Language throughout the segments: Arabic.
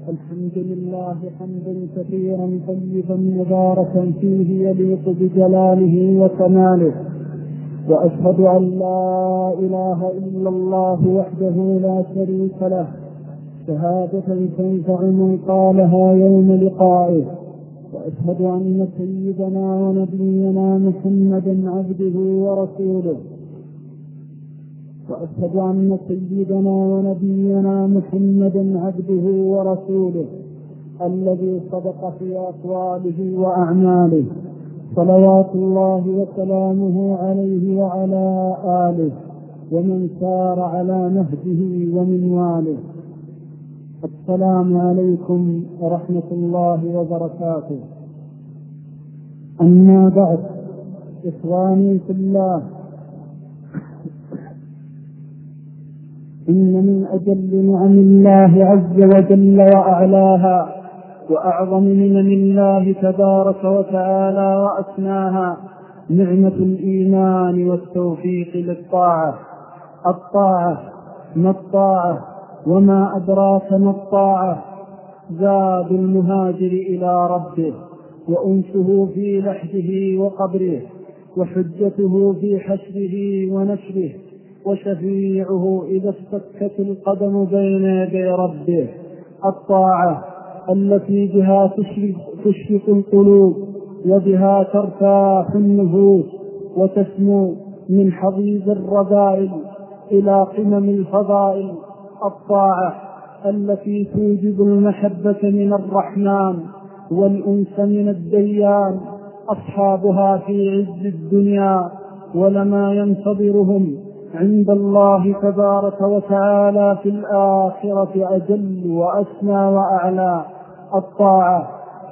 الحمد لله حمدا كثيرا طيبا مباركا فيه يليق بجلاله وكماله، وأشهد أن لا إله إلا الله وحده لا شريك له شهادة تنفع من قالها يوم لقائه، وأشهد أن سيدنا ونبينا محمدا عبده ورسوله وأشهد أن سيدنا ونبينا محمدا عبده ورسوله الذي صدق في أقواله وأعماله، صلوات الله وسلامه عليه وعلى آله ومن سار على نهجه ومن واله. السلام عليكم ورحمة الله وبركاته. أما بعد، إخواني في الله، إن من أجل نعم الله عز وجل وأعلاها وأعظم منن الله تبارك وتعالى وأسناها نعمة الإيمان والتوفيق للطاعة. الطاعة ما الطاعة وما أدراك ما الطاعة؟ زاد المهاجر إلى ربه، وأنسه في لحده وقبره، وحجته في حشره ونشره، وشفيعه إذا استكت القدم بين يدي ربه. الطاعة التي بها تشرق القلوب، وبها ترتاح النفوس وتسمو من حضيض الرذائل إلى قمم الفضائل. الطاعة التي توجب المحبة من الرحمن والأنس من الديان. أصحابها في عز الدنيا ولما ينتظرهم عند الله تبارك وتعالى في الآخرة أجل وأسمى وأعلى. الطاعة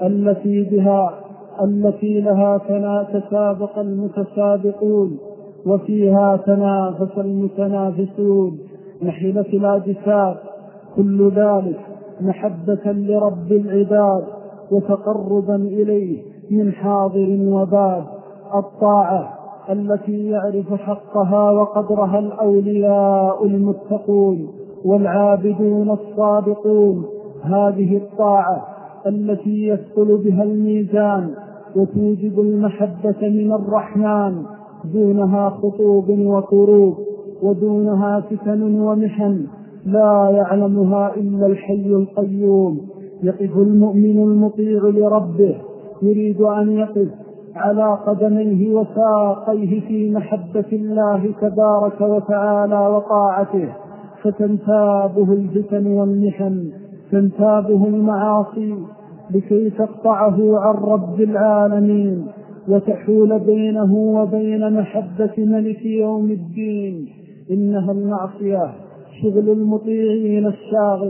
التي لها تسابق المتسابقون، وفيها تنافس المتنافسون، نحلة الأجساد، كل ذلك محبة لرب العباد وتقربا إليه من حاضر وباد. الطاعة التي يعرف حقها وقدرها الأولياء المتقون والعابدون الصادقون. هذه الطاعة التي يثقل بها الميزان وتوجب المحبة من الرحمن، دونها خطوب وكروب، ودونها فتن ومحن لا يعلمها إلا الحي القيوم. يقف المؤمن المطيع لربه يريد أن يقف على قدميه وساقيه في محبة الله تبارك وتعالى وطاعته، فتنتابه الفتن والمحن، تنتابه المعاصي لكي تقطعه عن رب العالمين وتحول بينه وبين محبة ملك يوم الدين. إنها المعصية شغل المطيعين الشاغل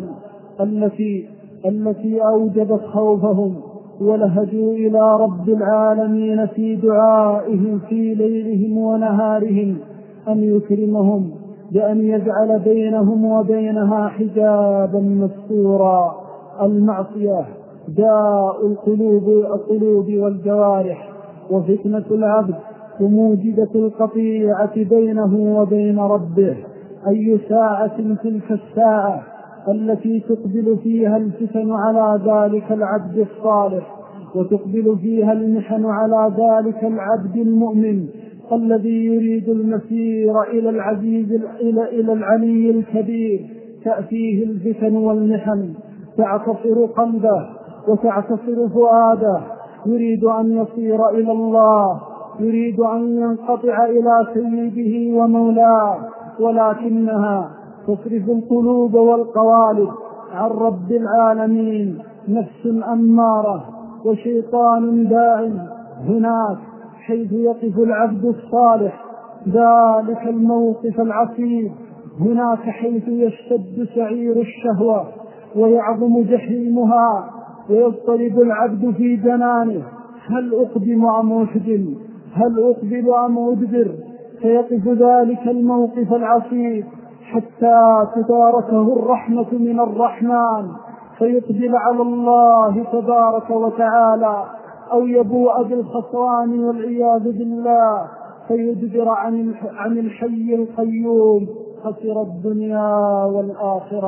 التي أوجبت خوفهم ولهجوا إلى رب العالمين في دعائهم في ليلهم ونهارهم أن يكرمهم بأن يجعل بينهم وبينها حجابا مستورا. المعصية داء القلوب والجوارح، وفتنة العبد وموجدة القطيعة بينه وبين ربه. أي ساعة تلك الساعة التي تقبل فيها الفتن على ذلك العبد الصالح، وتقبل فيها المحن على ذلك العبد المؤمن الذي يريد المسير إلى العلي الكبير. تأتيه الفتن والمحن تعتصر قلبه وتعتصر فؤاده، يريد أن يصير إلى الله، يريد أن ينقطع إلى سيده ومولاه، ولكنها تصرف القلوب والقوالب عن رب العالمين. نفس أمارة وشيطان داعم. هناك حيث يقف العبد الصالح ذلك الموقف العصيب، هناك حيث يشتد سعير الشهوة ويعظم جحيمها، ويضطرب العبد في جنانه: هل أقدم أم أحجم؟ هل أقبل أم أدبر؟ فيقف ذلك الموقف العصيب حتى تداركه الرحمة من الرحمن فيقبل على الله تبارك وتعالى، أو يبوء بالخسران والعياذ بالله فيدبر عن الحي القيوم. خسر الدنيا والآخرة.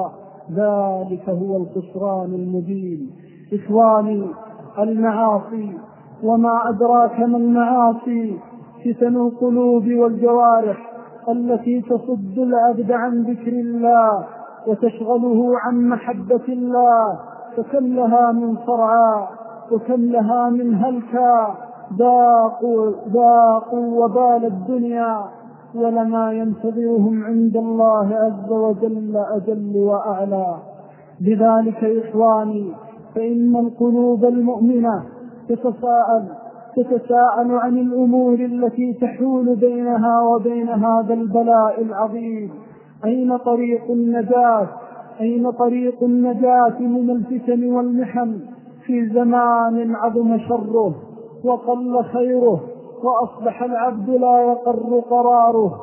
ذلك هو الخسران المبين. إخواني، المعاصي وما أدراك ما المعاصي فتن القلوب والجوارح التي تصد العبد عن ذكر الله وتشغله عن محبة الله، فكم لها من صرعى وكم لها من هلكى ذاقوا وبال الدنيا، ولما ينتظرهم عند الله عز وجل أجل وأعلى. لذلك إخواني، فإن القلوب المؤمنة تتساءل عن الأمور التي تحول بينها وبين هذا البلاء العظيم. أين طريق النجاة؟ أين طريق النجاة من الفتن والمحن في زمان عظم شره وقل خيره وأصبح العبد لا يقر قراره؟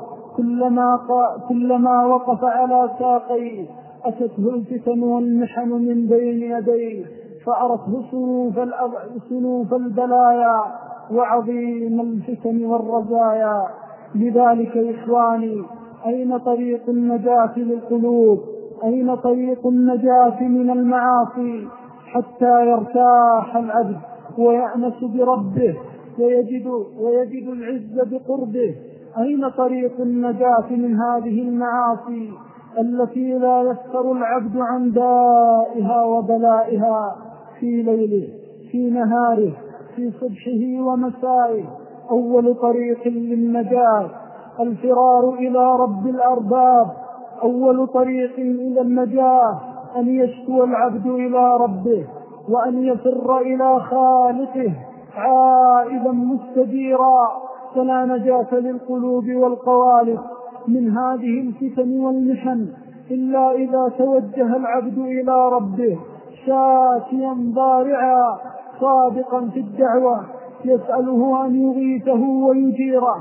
كلما وقف على ساقيه أتته الفتن والمحن من بين يديه، فأرته صنوف البلايا وعظيم الفتن والرزايا. لذلك إخواني، أين طريق النجاة للقلوب؟ أين طريق النجاة من المعاصي حتى يرتاح العبد ويأنس بربه ويجد العز بقربه؟ أين طريق النجاة من هذه المعاصي التي لا يفتر العبد عن دائها وبلائها في ليله في نهاره في صبحه ومسائه؟ أول طريق للنجاة الفرار إلى رب الأرباب. أول طريق إلى النجاة أن يشكو العبد إلى ربه وأن يفر إلى خالقه عائدا مستجيرا، فلا نجاة للقلوب والقوالب من هذه الفتن والمحن إلا إذا توجه العبد إلى ربه شاكيا ضارعا صادقا في الدعوة يسأله أن يغيثه ويجيره،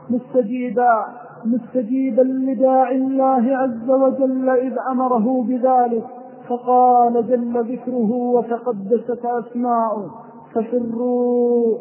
مستجيبا لداعي الله عز وجل إذ أمره بذلك، فقال جل ذكره وتقدست أسماؤه: ففروا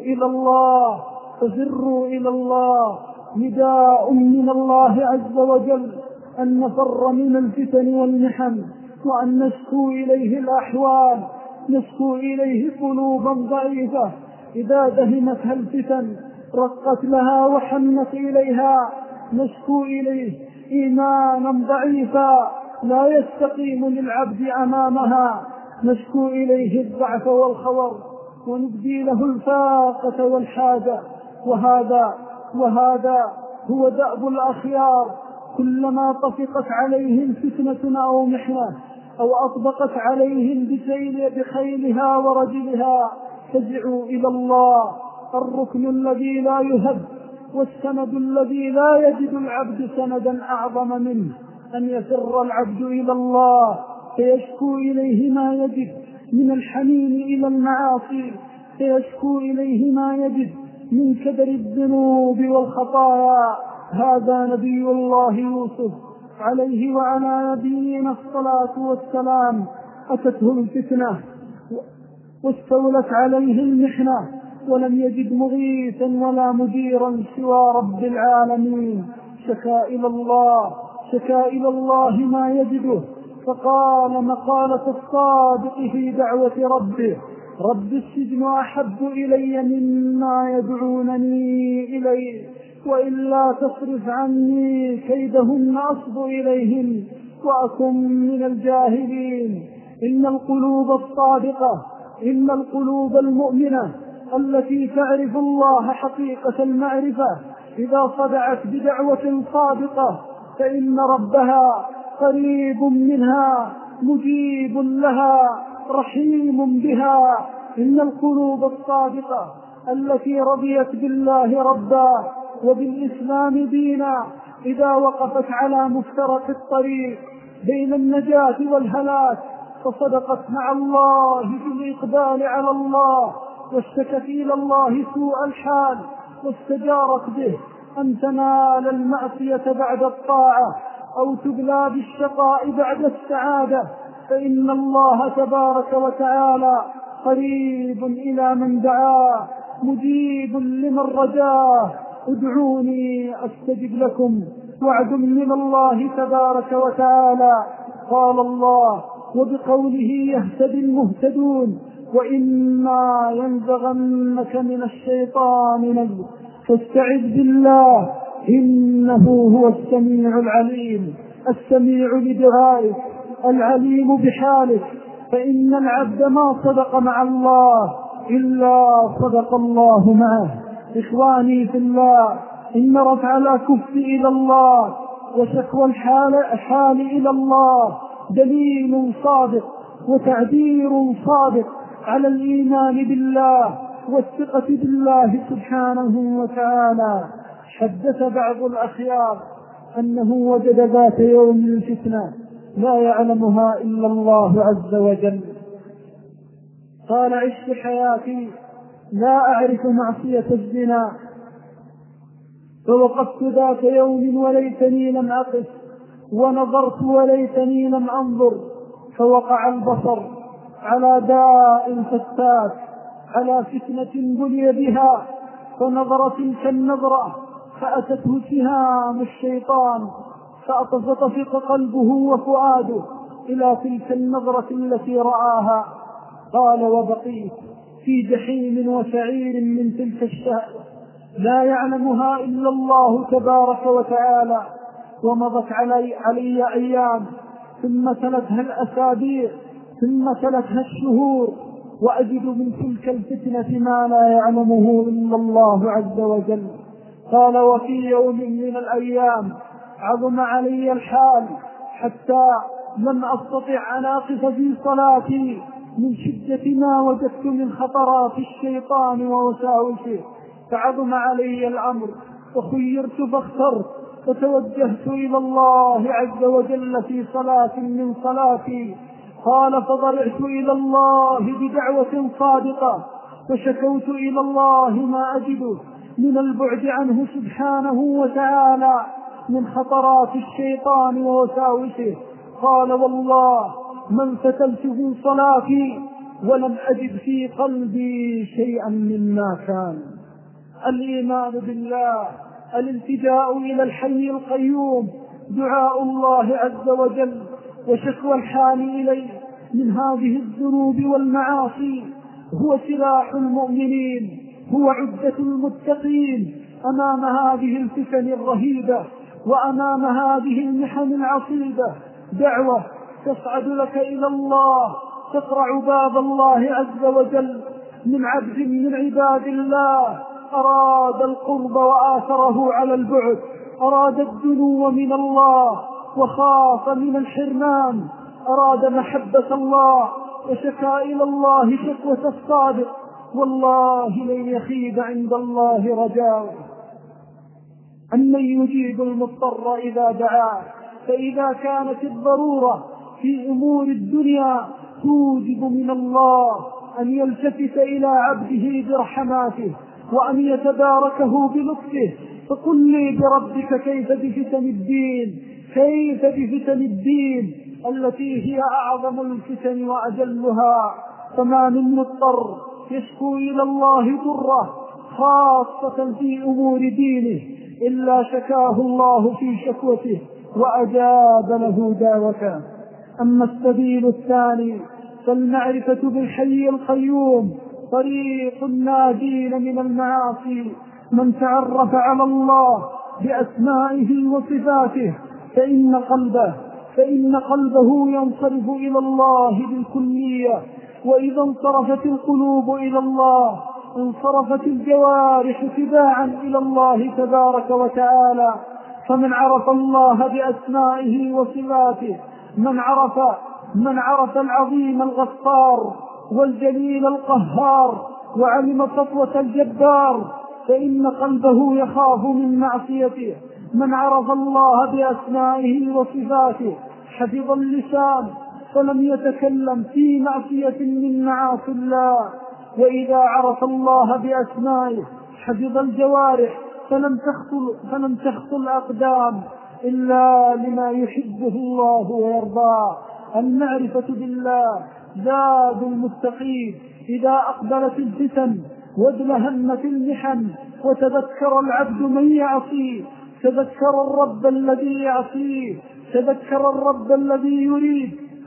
إلى الله. نداء من الله عز وجل أن نفر من الفتن والمحن وأن نشكو إليه الأحوال، نشكو إليه قلوبا ضعيفة إذا دهمتها الفتن رقت لها وحنت إليها، نشكو إليه إيمانا ضعيفا لا يستقيم للعبد أمامها، نشكو إليه الضعف والخور ونبدي له الفاقة والحاجة. وهذا هو دأب الأخيار، كلما طفقت عليهم فتنة أو محنة أو أطبقت عليهم بخيلها ورجلها فزعوا إلى الله، الركن الذي لا يهب والسند الذي لا يجد العبد سندا أعظم منه، أن يفر العبد إلى الله فيشكو إليه ما يجد من الحنين إلى المعاصي، فيشكو إليه ما يجد من كدر الذنوب والخطايا. هذا نبي الله يوسف عليه وعلى نبينا الصلاة والسلام، أتته الفتنة واستولت عليه المحنة ولم يجد مغيثا ولا مديرا سوى رب العالمين، شكا إلى الله ما يجده، فقال مقالة الصادق في دعوة ربه: رب السجن أحب إلي مما يدعونني إليه، وإلا تصرف عني كيدهن أصب إليهن وأكن من الجاهلين. إن القلوب المؤمنة التي تعرف الله حقيقة المعرفة إذا صدعت بدعوة صادقة فإن ربها قريب منها مجيب لها رحيم بها. إن القلوب الصادقة التي رضيت بالله ربا وبالإسلام دينا إذا وقفت على مفترق الطريق بين النجاة والهلاك فصدقت مع الله في الإقبال على الله واشتكت إلى الله سوء الحال واستجارت به أن تنال المعصية بعد الطاعة أو تبلى بالشقاء بعد السعادة، فإن الله تبارك وتعالى قريب إلى من دعاه مجيب لمن رجاه. ادعوني أستجب لكم، وعد من الله تبارك وتعالى. قال الله: وبقوله يهتدي المهتدون. وإما ينزغنك من الشيطان نزغ فاستعذ بالله إنه هو السميع العليم، السميع لدعائك العليم بحالك. فإن العبد ما صدق مع الله إلا صدق الله معه. إخواني في الله، إن رفع الأكف إلى الله وشكوى الحال إلى الله دليل صادق وتعبير صادق على الإيمان بالله والثقة بالله سبحانه وتعالى. حدث بعض الأخيار أنه وجد ذات يوم فتنة لا يعلمها إلا الله عز وجل. قال: عشت حياتي لا أعرف معصية الزنا، فوقفت ذات يوم وليتني لم أقف، ونظرت وليتني لم أنظر، فوقع البصر على داء فتاك، على فتنة بلي بها، فنظر تلك النظرة فأتته سهام الشيطان، فأطفق قلبه وفؤاده إلى تلك النظرة التي رآها. قال: وبقيت في جحيم وسعير من تلك الشهوة لا يعلمها إلا الله تبارك وتعالى. ومضت علي أيام، ثم تلتها الأسابيع، ثم تلتها الشهور، وأجد من تلك الفتنة ما لا يعلمه إلا الله عز وجل. قال: وفي يوم من الأيام عظم علي الحال حتى لم أستطع أن أقف في صلاتي من شدة ما وجدت من خطرات الشيطان ووساوسه، فعظم علي الأمر وخيرت فاخترت، فتوجهت إلى الله عز وجل في صلاة من صلاتي. قال: فضرعت إلى الله بدعوة صادقة، وشكوت إلى الله ما أجد من البعد عنه سبحانه وتعالى من خطرات الشيطان ووساوسه. قال: والله من فتلت في صلاتي ولم أجد في قلبي شيئا مما كان. الإيمان بالله، الالتجاء إلى الحي القيوم، دعاء الله عز وجل وشكوى الحال إليه من هذه الذنوب والمعاصي هو سلاح المؤمنين، هو عدة المتقين أمام هذه الفتن الرهيبة وأمام هذه المحن العصيبة. دعوة تصعد لك إلى الله، تقرع باب الله عز وجل من عبد من عباد الله أراد القرب وآثره على البعد، أراد الدنو من الله وخاف من الحرمان، أراد محبة الله وشكا إلى الله شكوة الصادق. والله لن يخيب عند الله رجاء. أمن يجيب المضطر إذا دعاه، فإذا كانت الضرورة في أمور الدنيا توجب من الله أن يلتفت إلى عبده برحماته وأن يتباركه بلطفه، فقل لي بربك كيف بفتن الدين، كيف بفتن الدين التي هي أعظم الفتن وأجلها. فما من مضطر يشكو إلى الله ضره خاصة في أمور دينه إلا شكاه الله في شكوته وأجاب له دعوته. أما السبيل الثاني فالمعرفة بالحي القيوم طريق الناجين من المعاصي. من تعرف على الله بأسمائه وصفاته فإن قلبه ينصرف إلى الله بالكلية، وإذا انصرفت القلوب إلى الله انصرفت الجوارح تباعا إلى الله تبارك وتعالى. فمن عرف الله بأسمائه وصفاته، من عرف العظيم الغفار والجليل القهار وعلم سطوة الجبار، فإن قلبه يخاف من معصيته. من عرف الله بأسمائه وصفاته حفظ اللسان فلم يتكلم في معصية من معاصي الله. وإذا عرف الله بأسمائه حفظ الجوارح فلم تخطو الأقدام إلا لما يحبه الله ويرضاه. المعرفة بالله زاد المتقين. إذا أقبلت الفتن وادلهمت المحن وتذكر العبد من يعصيه، تذكر الرب الذي يعصيه، تذكر الرب الذي يريد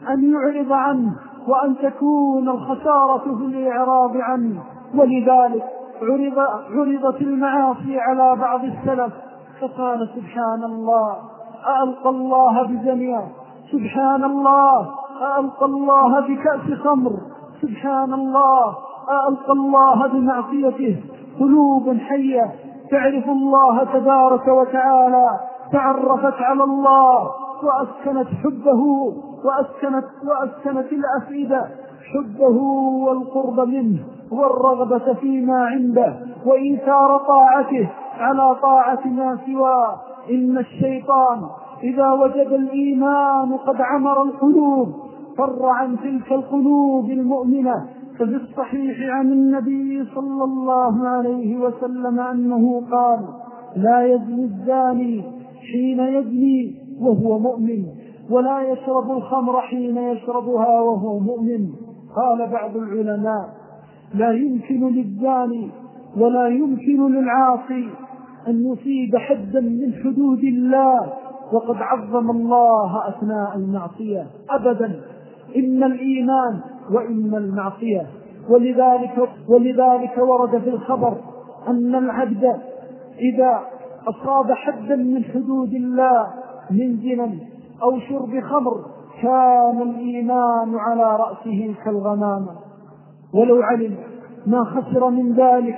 أن يعرض عنه وأن تكون الخسارة في الإعراض عنه. ولذلك عرضت المعاصي على بعض السلف فقال سبحان الله ألقى الله بزنية، سبحان الله ألقى الله بكأس خمر، سبحان الله ألقى الله بمعصيته. قلوب حية تعرف الله تبارك وتعالى تعرفت على الله وأسكنت حبه وأسكنت الأفئدة حبه والقرب منه والرغبة فيما عنده وإيثار طاعته على طاعة ما سواه. إن الشيطان إذا وجد الإيمان قد عمر القلوب فر عن تلك القلوب المؤمنة. ففي الصحيح عن النبي صلى الله عليه وسلم أنه قال: لا يزني الزاني حين يزني وهو مؤمن، ولا يشرب الخمر حين يشربها وهو مؤمن. قال بعض العلماء: لا يمكن للزاني ولا يمكن للعاصي أن يصيب حدا من حدود الله وقد عظم الله أثناء المعصية أبدا، إما الإيمان وإما المعصية. ولذلك ورد في الخبر أن العبد إذا أصاب حدا من حدود الله من زنا أو شرب خمر كان الإيمان على رأسه كالغمامة، ولو علم ما خسر من ذلك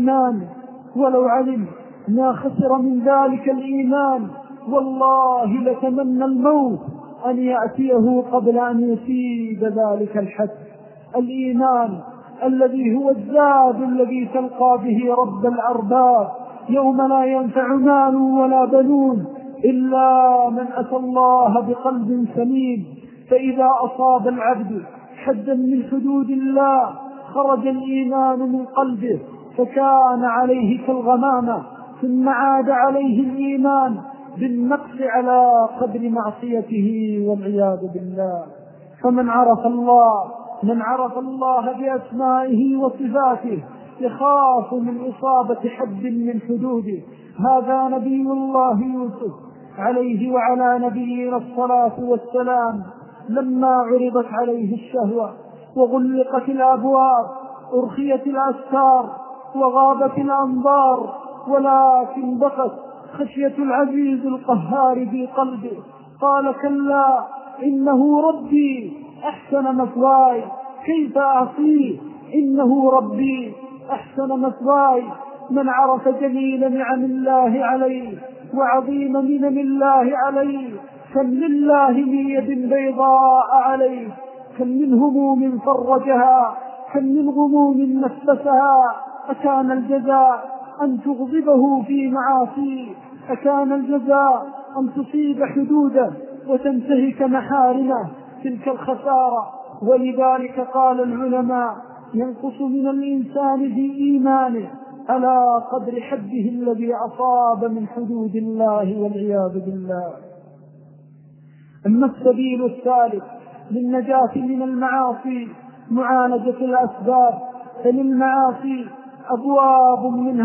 الإيمان والله لتمنى الموت أن يأتيه قبل أن يصيب ذلك الحد. الإيمان الذي هو الزاد الذي تلقى به رب الأرباب يوم لا ينفع مال ولا بنون إلا من أتى الله بقلب سليم. فإذا أصاب العبد حدا من حدود الله خرج الإيمان من قلبه فكان عليه كالغمامة، ثم عاد عليه الإيمان بالنقص على قدر معصيته والعياذ بالله. فمن عرف الله بأسمائه وصفاته يخاف من إصابة حد من حدوده. هذا نبي الله يوسف عليه وعلى نبينا الصلاة والسلام لما عرضت عليه الشهوة وغلقت الأبواب أرخيت الأستار وغابت الأنظار، ولكن بقت خشية العزيز القهار في قلبه. قال: كلا إنه ربي أحسن مثواي، كيف أعصيه إنه ربي أحسن مثواي. من عرف جميل نعم الله عليه وعظيم منن الله عليه كم لله من يد بيضاء عليه، كم من هموم فرجها، كم من غموم نفسها. أكان الجزاء أن تغضبه في معاصيه؟ أكان الجزاء أن تصيب حدوده وتنتهك محارمه؟ تلك الخسارة. ولذلك قال العلماء: ينقص من الإنسان في إيمانه على قدر حده الذي أصاب من حدود الله والعياذ بالله. أما السبيل الثالث للنجاة من المعاصي معالجة الأسباب، فللمعاصي أبواب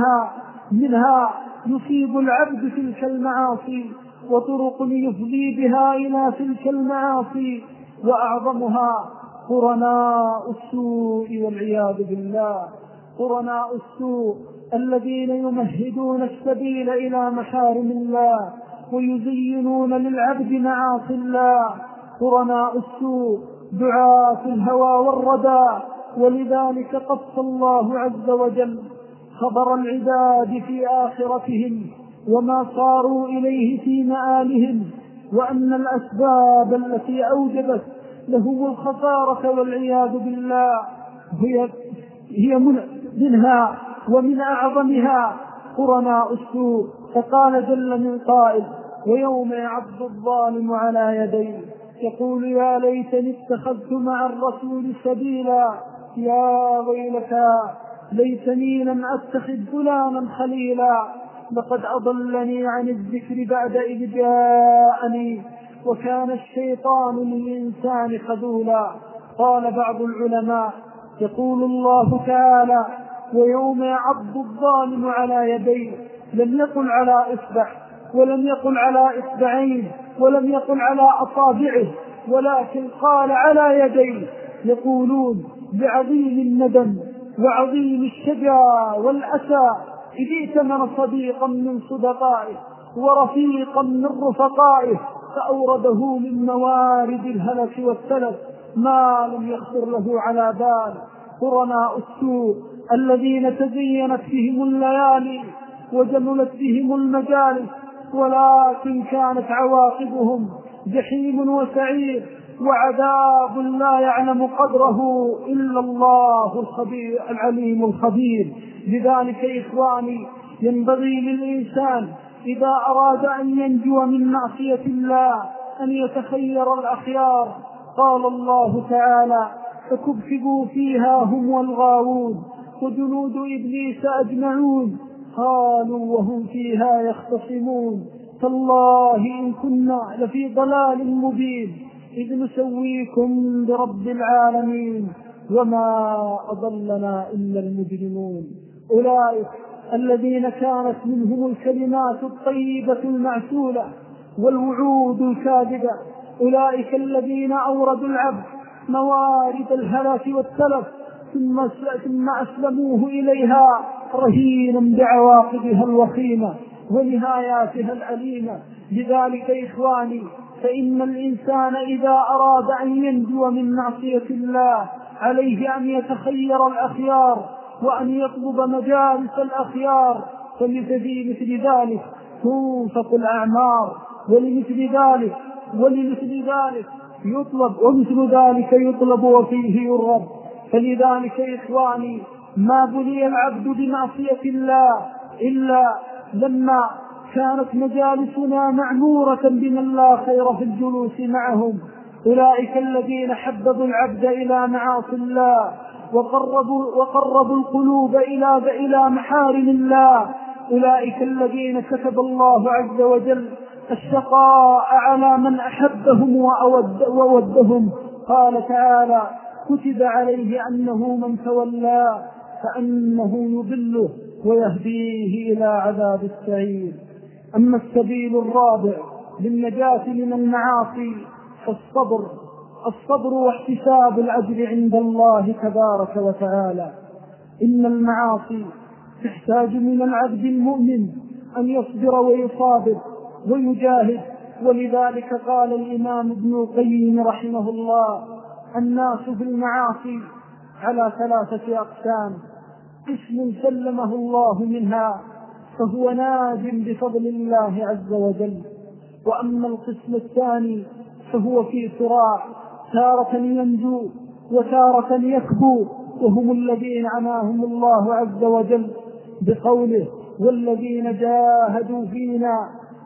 منها يصيب العبد تلك المعاصي وطرق يفضي بها إلى تلك المعاصي، وأعظمها قرناء السوء والعياذ بالله. قرناء السوء الذين يمهدون السبيل إلى محارم الله ويزينون للعبد معاصي الله. قرناء السوء دعاة الهوى والردى. ولذلك قص الله عز وجل خبر العباد في آخرتهم وما صاروا إليه في مآلهم، وأن الأسباب التي أوجبت له الخسارة والعياذ بالله هي منها ومن أعظمها قرناء السوء. فقال جل من قائل: ويوم يعض الظالم على يديه يقول يا ليتني اتخذت مع الرسول سبيلا، يا ويلتى ليتني لم أتخذ فلانا خليلا، لقد أضلني عن الذكر بعد إذ جاءني وكان الشيطان للإنسان خذولا. قال بعض العلماء: يقول الله تعالى: ويوم يعض الظالم على يديه، لم يقل على إصبع ولم يقل على إصبعين ولم يقل على أصابعه، ولكن قال على يديه. يقولون بعظيم الندم وعظيم الشجا والأسى إذ ائتمن صديقا من صدقائه ورفيقا من رفقائه فأورده من موارد الهلك والتلف ما لم يخطر له على بال. قرناء السوء الذين تزينت بهم الليالي وجملت بهم المجالس، ولكن كانت عواقبهم جحيم وسعير وعذاب لا يعلم قدره إلا الله الخبير العليم الخبير. لذلك إخواني ينبغي للإنسان إذا أراد أن ينجو من معصية الله أن يتخير الأخيار. قال الله تعالى: فكبكبوا فيها هم والغاوون وجنود إبليس أجمعون قالوا وهم فيها يختصمون تالله إن كنا لفي ضلال مبين إذ نسويكم برب العالمين وما أضلنا إلا المجرمون. أولئك الذين كانت منهم الكلمات الطيبة المعسولة والوعود الكاذبة، أولئك الذين أوردوا العبد موارد الهلاك والتلف ثم أسلموه إليها رهينا بعواقبها الوخيمة ونهاياتها الأليمة. لذلك إخواني فإن الإنسان إذا أراد أن ينجو من معصية الله عليه أن يتخير الأخيار وأن يطلب مجالس الأخيار، فلمثل ذلك تنفق الأعمار ولمثل ذلك يطلب ومثل ذلك يطلب وفيه يرغب. فلذلك إخواني ما بلي العبد بمعصية الله إلا لما كانت مجالسنا معمورة بمن لا خير في الجلوس معهم. أولئك الذين حببوا العبد إلى معاصي الله وقربوا القلوب إلى محارم الله. أولئك الذين كتب الله عز وجل الشقاء على من أحبهم وودهم. قال تعالى: كتب عليه أنه من تولى فأنه يضله ويهديه إلى عذاب السعير. أما السبيل الرابع للنجاة من المعاصي فالصبر واحتساب الأجر عند الله تبارك وتعالى. إن المعاصي تحتاج من العبد المؤمن أن يصبر ويصابر ويجاهد. ولذلك قال الإمام ابن القيم رحمه الله: الناس في المعاصي على 3 أقسام: قسم سلمه الله منها فهو ناج بفضل الله عز وجل، وأما القسم الثاني فهو في صراع، تارة ينجو وتارة يكبو، وهم الذين عناهم الله عز وجل بقوله: والذين جاهدوا فينا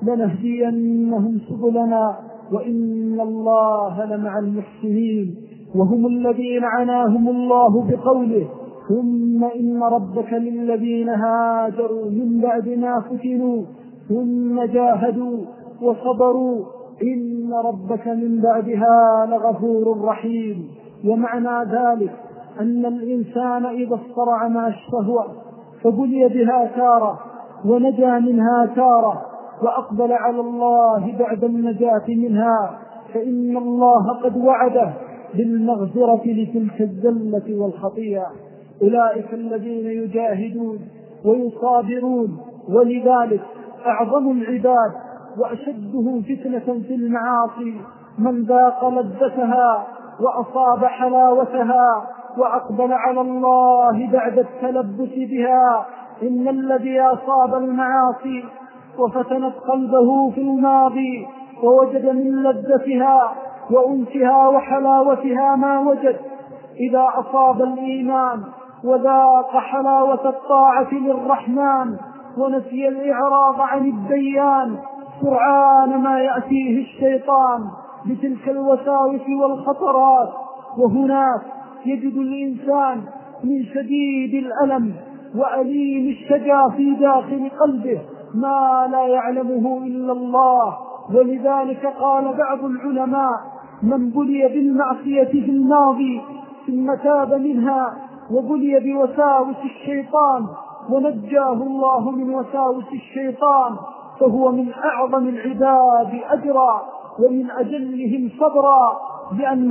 لنهدينهم سبلنا وإن الله لمع المحسنين. وهم الذين عناهم الله بقوله: ثم إن ربك للذين هاجروا من بعد ما فتنوا ثم جاهدوا وصبروا إن ربك من بعدها لغفور رحيم. ومعنى ذلك أن الإنسان إذا اصطرع مع الشهوة فبلي بها تارة ونجا منها تارة وأقبل على الله بعد النجاة منها، فإن الله قد وعده بالمغفرة لتلك الذلة والخطيئة. أولئك الذين يجاهدون ويصابرون. ولذلك أعظم العباد وأشدهم فتنة في المعاصي من ذاق لذتها وأصاب حلاوتها وأقبل على الله بعد التلبس بها. إن الذي أصاب المعاصي وفتنت قلبه في الماضي ووجد من لذتها وأنسها وحلاوتها ما وجد، إذا أصاب الإيمان وذاق حلاوة الطاعة للرحمن ونسي الإعراض عن الديان سرعان ما يأتيه الشيطان بتلك الوساوس والخطرات. وهناك يجد الإنسان من شديد الألم وأليم الشجا في داخل قلبه ما لا يعلمه إلا الله. ولذلك قال بعض العلماء: من بلي بالمعصية في الماضي ثم تاب منها وبلي بوساوس الشيطان ونجاه الله من وساوس الشيطان فهو من أعظم العباد أجرا ومن أجلهم صبرا بأن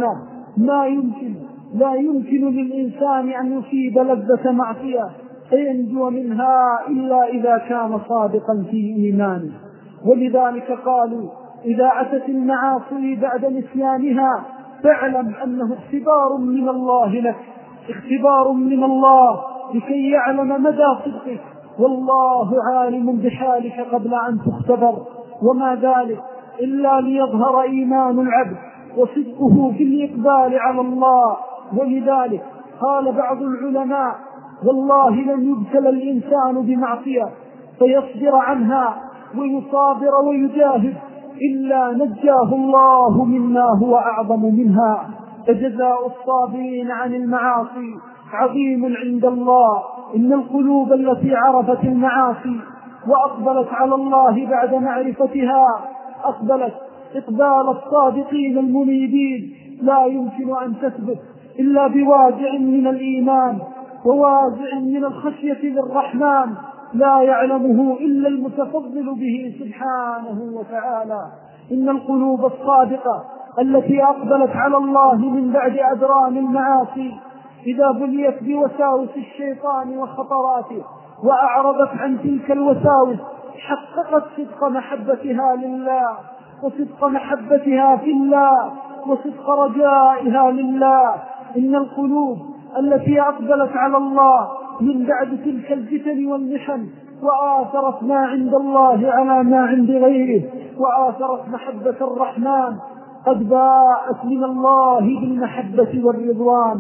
لا يمكن للإنسان أن يصيب لذة معصية فينجو منها إلا إذا كان صادقا في إيمانه. ولذلك قالوا إذا أتت المعاصي بعد نسيانها فاعلم أنه اختبار من الله لك، اختبار من الله لكي يعلم مدى صدقك، والله عالم بحالك قبل أن تختبر، وما ذلك إلا ليظهر إيمان العبد وصدقه في الإقبال على الله. ولذلك قال بعض العلماء والله لن يبتلى الإنسان بمعصية فيصبر عنها ويصابر ويجاهد إلا نجاه الله مما هو أعظم منها. فجزاء الصابرين عن المعاصي عظيم عند الله. إن القلوب التي عرفت المعاصي وأقبلت على الله بعد معرفتها أقبلت إقبال الصادقين المنيبين لا يمكن أن تثبت إلا بوازع من الإيمان ووازع من الخشية للرحمن لا يعلمه إلا المتفضل به سبحانه وتعالى. إن القلوب الصادقة التي أقبلت على الله من بعد أدران المعاصي إذا بليت بوساوس الشيطان وخطراته وأعرضت عن تلك الوساوس حققت صدق محبتها لله وصدق محبتها في الله وصدق رجائها لله. إن القلوب التي أقبلت على الله من بعد تلك الفتن والمحن وآثرت ما عند الله على ما عند غيره وآثرت محبة الرحمن قد باءت من الله بالمحبة والرضوان.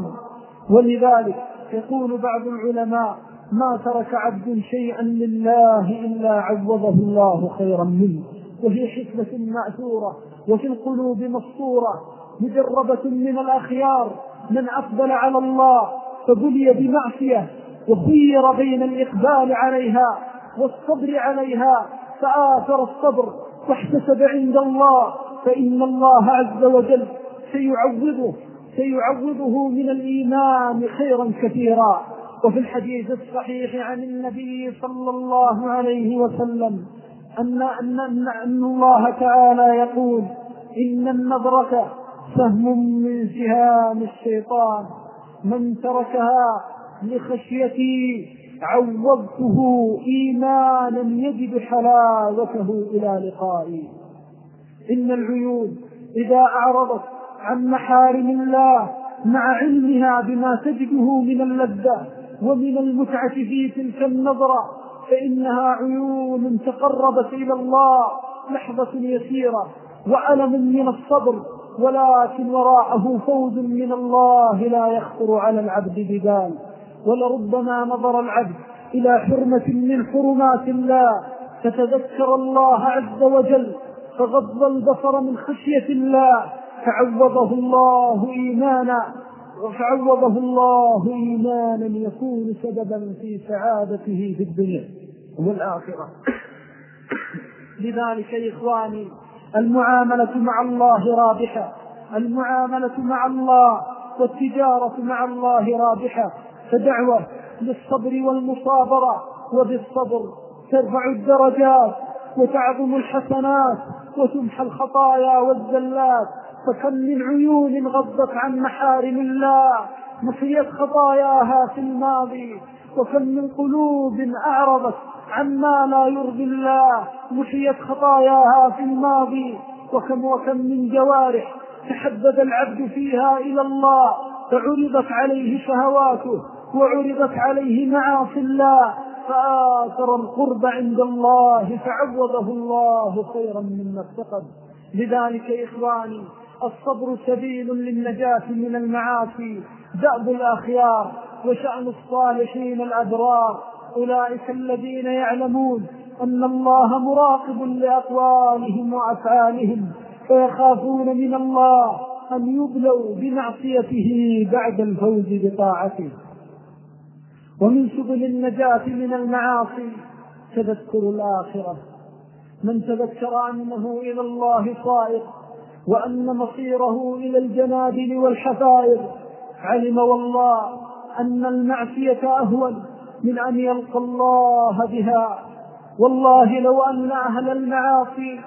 ولذلك يقول بعض العلماء ما ترك عبد شيئا لله إلا عوضه الله خيرا منه. وفي حكمة مأثورة وفي القلوب مسطورة مجربة من الأخيار من أقبل على الله فبلي بمعصية وخير بين الإقبال عليها والصبر عليها فآثر الصبر واحتسب عند الله فإن الله عز وجل سيعوضه من الإيمان خيرا كثيرا. وفي الحديث الصحيح عن النبي صلى الله عليه وسلم أن الله تعالى يقول إن النظرة سهم من سهام الشيطان من تركها لخشيتي عوضته إيمانا يجد حلاوته إلى لقائي. إن العيون إذا أعرضت عن محارم الله مع علمها بما تجده من اللذة ومن المتعة في تلك النظرة فإنها عيون تقربت إلى الله لحظة يسيرة وألم من الصبر ولكن وراءه فوز من الله لا يخطر على العبد ببال. ولربما نظر العبد إلى حرمة من حرمات الله فتذكر الله عز وجل فغض البصر من خشية الله فعوضه الله إيمانا يكون سببا في سعادته في الدنيا والآخرة. لذلك يا إخواني المعاملة مع الله رابحة، المعاملة مع الله والتجارة مع الله رابحة، فدعوة للصبر والمصابرة، وبالصبر ترفع الدرجات وتعظم الحسنات وتمحى الخطايا والزلات. فكم من عيون غضت عن محارم الله محيت خطاياها في الماضي، وكم من قلوب أعرضت عما لا يرضي الله محيت خطاياها في الماضي، وكم من جوارح تحبب العبد فيها إلى الله فعرضت عليه شهواته وعرضت عليه معاصي الله فآثر القرب عند الله فعوضه الله خيرا مما افتقد. لذلك يا إخواني الصبر سبيل للنجاة من المعاصي، دأب الأخيار وشأن الصالحين الأبرار. أولئك الذين يعلمون أن الله مراقب لأقوالهم وأفعالهم فيخافون من الله أن يبلوا بمعصيته بعد الفوز بطاعته. ومن سبل النجاة من المعاصي تذكر الآخرة. من تذكر أنه إلى الله صائر وأن مصيره إلى الجنادل والحفائر علم والله أن المعصية أهون من أن يلقى الله بها. والله لو أن أهل المعاصي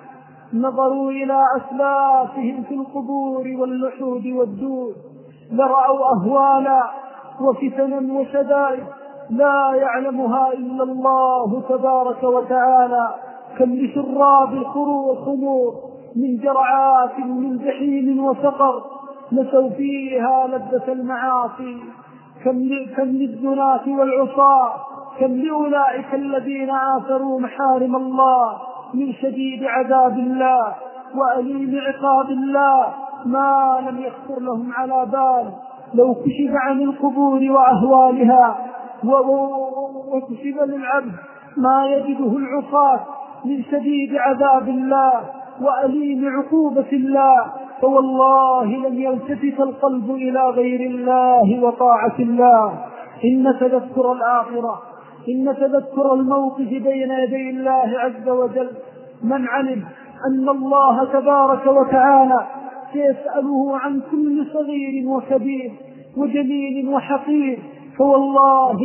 نظروا إلى أسلافهم في القبور واللحود والدود لرأوا أهوالا وفتنا وشدائد لا يعلمها إلا الله تبارك وتعالى. كم لشراب الخمور من جرعات من جحيم وسقر نسوا فيها لذة المعاصي. كم للزناة والعصاة، كم لأولئك الذين آثروا محارم الله من شديد عذاب الله وأليم عقاب الله ما لم يخطر لهم على بال. لو كشف عن القبور وأهوالها وكشف للعبد ما يجده العصاة من شديد عذاب الله وأليم عقوبة الله فوالله لم يلتفت القلب إلى غير الله وطاعة الله. إن تذكر الآخرة، إن تذكر الموقف بين يدي الله عز وجل من علم أن الله تبارك وتعالى سيسأله عن كل صغير وكبير وجميل وحقير فوالله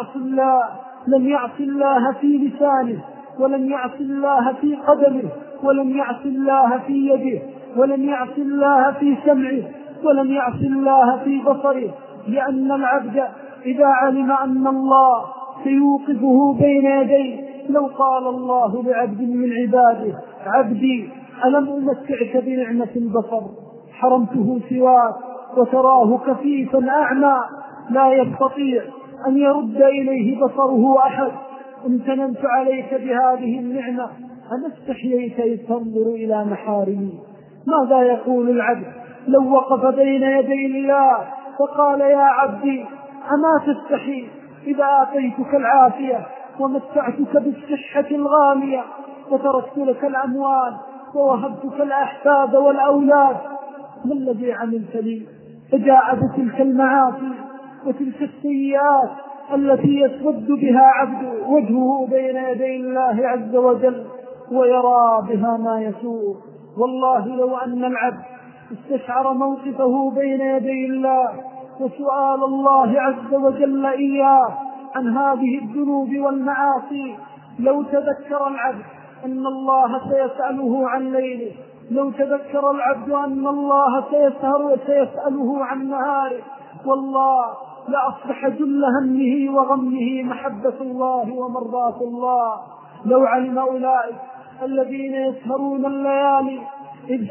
لم يعص الله في لسانه، ولم يعص الله في قدمه، ولم يعص الله في يده، ولم يعص الله في سمعه، ولم يعص الله في بصره. لأن العبد إذا علم أن الله سيوقفه بين يديه لو قال الله لعبد من عباده عبدي ألم أمتعك بنعمة البصر حرمته سواك وتراه كفيفا أعمى لا يستطيع أن يرد إليه بصره أحد، امتننت عليك بهذه النعمة أما استحييت إذ تنظر إلى محارمي. ماذا يقول العبد لو وقف بين يدي الله فقال يا عبدي أما تستحي إذا آتيتك العافية ومتعتك بالصحة الغالية وتركت لك الأموال ووهبتك الأحفاد والأولاد ما الذي عملت لي؟ فجاء بتلك المعاصي وتلك السيئات التي يسود بها عبد وجهه بين يدي الله عز وجل ويرى بها ما يسوء. والله لو أن العبد استشعر موقفه بين يدي الله وسؤال الله عز وجل إياه عن هذه الذنوب والمعاصي لو تذكر العبد أن الله سيسأله عن ليله، لو تذكر العبد أن الله سيسأله عن نهاره والله لأصبح جل همه وغمه محبة الله ومرضاة الله. لو علم أولئك الذين يسهرون الليالي إذ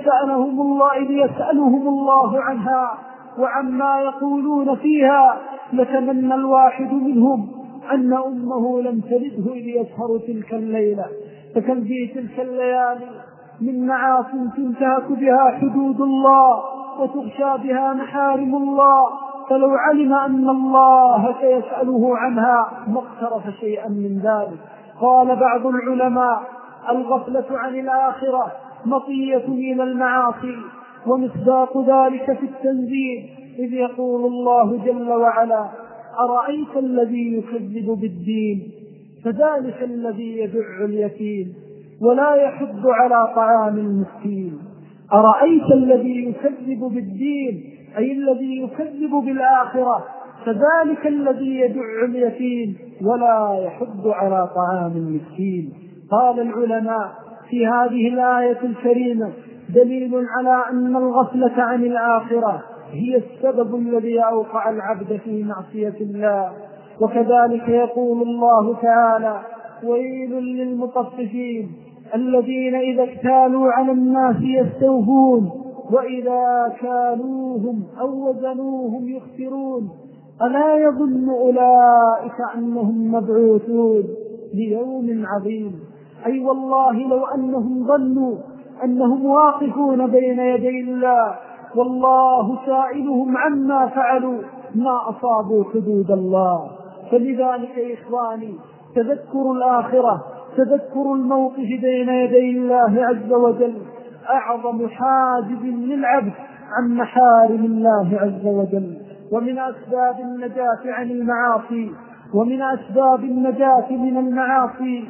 يسألهم الله عنها وعما يقولون فيها لتمنى الواحد منهم أن أمه لم تلده إذ يسهر تلك الليلة. فكم في تلك الليالي من معاصٍ تنتهك بها حدود الله وتغشى بها محارم الله، فلو علم أن الله سيسأله عنها ما اقترف شيئا من ذلك. قال بعض العلماء الغفلة عن الآخرة مطية إلى المعاصي، ومصداق ذلك في التنزيل إذ يقول الله جل وعلا أرأيت الذي يكذب بالدين فذلك الذي يدع اليتيم ولا يحض على طعام المسكين. أرأيت الذي يكذب بالدين أي الذي يكذب بالآخرة فذلك الذي يدع اليتيم ولا يحض على طعام المسكين. قال العلماء في هذه الآية الكريمة دليل على أن الغفلة عن الآخرة هي السبب الذي أوقع العبد في معصية الله. وكذلك يقول الله تعالى ويل للمطففين الذين إذا اكتالوا على الناس يستوفون وإذا كالوهم أو وزنوهم يخسرون ألا يظن أولئك أنهم مبعوثون ليوم عظيم. أي والله لو أنهم ظنوا أنهم واقفون بين يدي الله والله سائلهم عما فعلوا ما أصابوا حدود الله. فلذلك يا إخواني تذكر الآخرة، تذكر الموقف بين يدي الله عز وجل أعظم حاجز للعبد عن محارم الله عز وجل. ومن أسباب النجاة عن المعاصي، ومن أسباب النجاة من المعاصي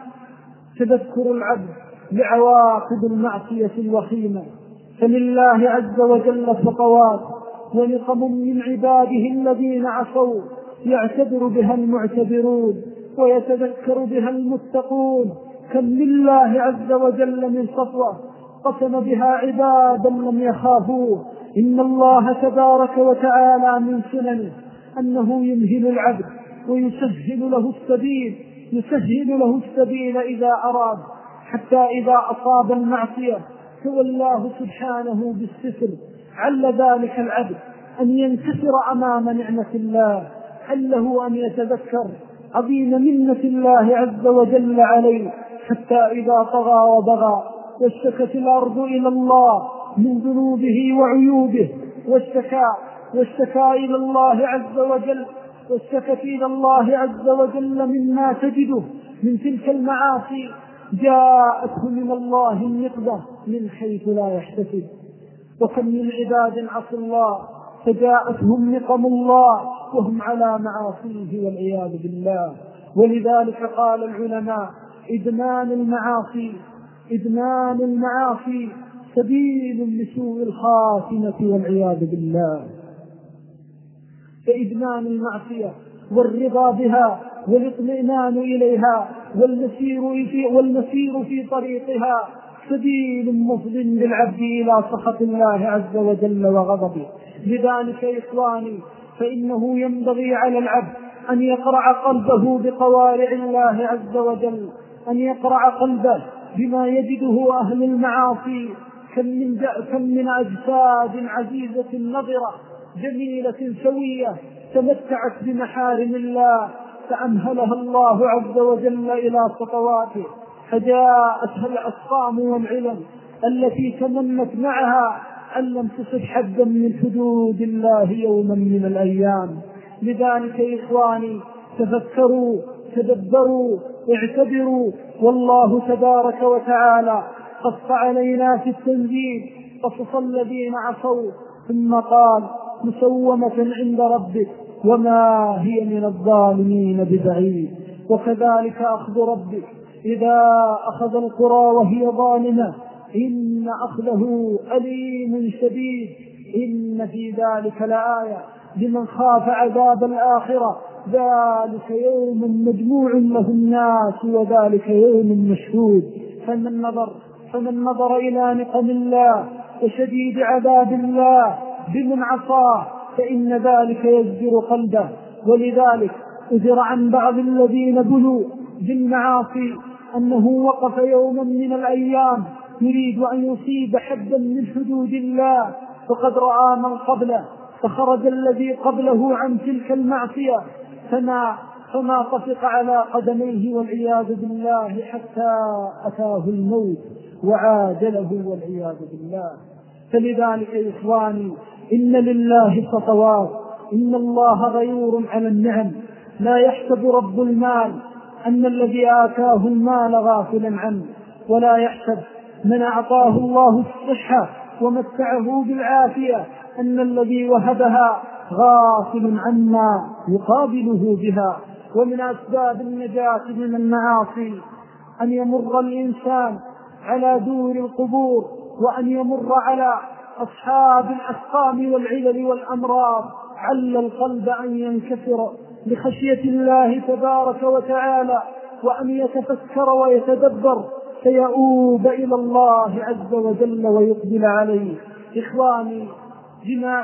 تذكر العبد بعواقب المعصية الوخيمة. فلله عز وجل خطوات ونقم من عباده الذين عصوا يعتبر بها المعتبرون ويتذكر بها المتقون. كم لله عز وجل من سطوة قسم بها عبادا لم يخافوه. إن الله تبارك وتعالى من سننه أنه يمهل العبد ويسهل له السبيل إذا أراد، حتى إذا أصاب المعصية تولاه سبحانه بالستر. عل ذلك العبد أن ينكسر أمام نعمة الله، عله أن يتذكر عظيم منة الله عز وجل عليه، حتى إذا طغى وبغى واشتكت الأرض إلى الله من ذنوبه وعيوبه واشتكى إلى الله عز وجل، واشتكت إلى الله عز وجل مما تجده من تلك المعاصي، جاءته من الله النقمة من حيث لا يحتسب. وكم من عباد عصوا الله فجاءتهم نقم الله وهم على معاصيه والعياذ بالله. ولذلك قال العلماء: إدمان المعاصي سبيل لسوء الخاتمة والعياذ بالله. فإدمان المعصية والرضا بها والاطمئنان إليها والمسير في طريقها سبيل مفض للعبد إلى سخط الله عز وجل وغضبه. لذلك إخواني، فإنه ينبغي على العبد أن يقرع قلبه بقوارع الله عز وجل، أن يقرع قلبه بما يجده أهل المعاصي، كم من أجساد عزيزة نظرة جميلة سوية تمتعت بمحارم الله فأمهلها الله عز وجل إلى سطواته، فجاءتها الأسقام والعلم التي تمنت معها أن لم تصب حدا من حدود الله يوما من الأيام. لذلك إخواني، تفكروا، تدبروا، اعتبروا. والله تبارك وتعالى قص علينا في التنزيل قصص الذين عصوا، ثم قال: مسومة عند ربك وما هي من الظالمين ببعيد. وكذلك أخذ ربك إذا أخذ القرى وهي ظالمة إن أخذه أليم شديد. إن في ذلك لآية لمن خاف عذاب الآخرة، ذلك يوم مجموع له الناس وذلك يوم مشهود. فمن نظر إلى نقم الله وشديد عذاب الله بمن عصاه فإن ذلك يزجر قلبه. ولذلك أجر عن بعض الذين بلوا بالمعاصي أنه وقف يوما من الأيام يريد أن يصيب حدا من حدود الله، فقد رأى من قبله فخرج الذي قبله عن تلك المعصية فما طفق على قدميه والعياذ بالله حتى أتاه الموت وعاجله والعياذ بالله. فلذلك يا إخواني، إن لله خطوات، إن الله غيور على النعم. لا يحسب رب المال أن الذي آتاه المال غافلا عنه، ولا يحسب من أعطاه الله الصحة ومتعه بالعافية أن الذي وهبها غافل عما يقابله بها. ومن أسباب النجاة من المعاصي أن يمر الإنسان على دور القبور، وأن يمر على أصحاب الأسقام والعلل والأمراض، عل القلب أن ينكسر لخشية الله تبارك وتعالى، وأن يتفكر ويتدبر فيؤوب إلى الله عز وجل ويقبل عليه. إخواني، جماع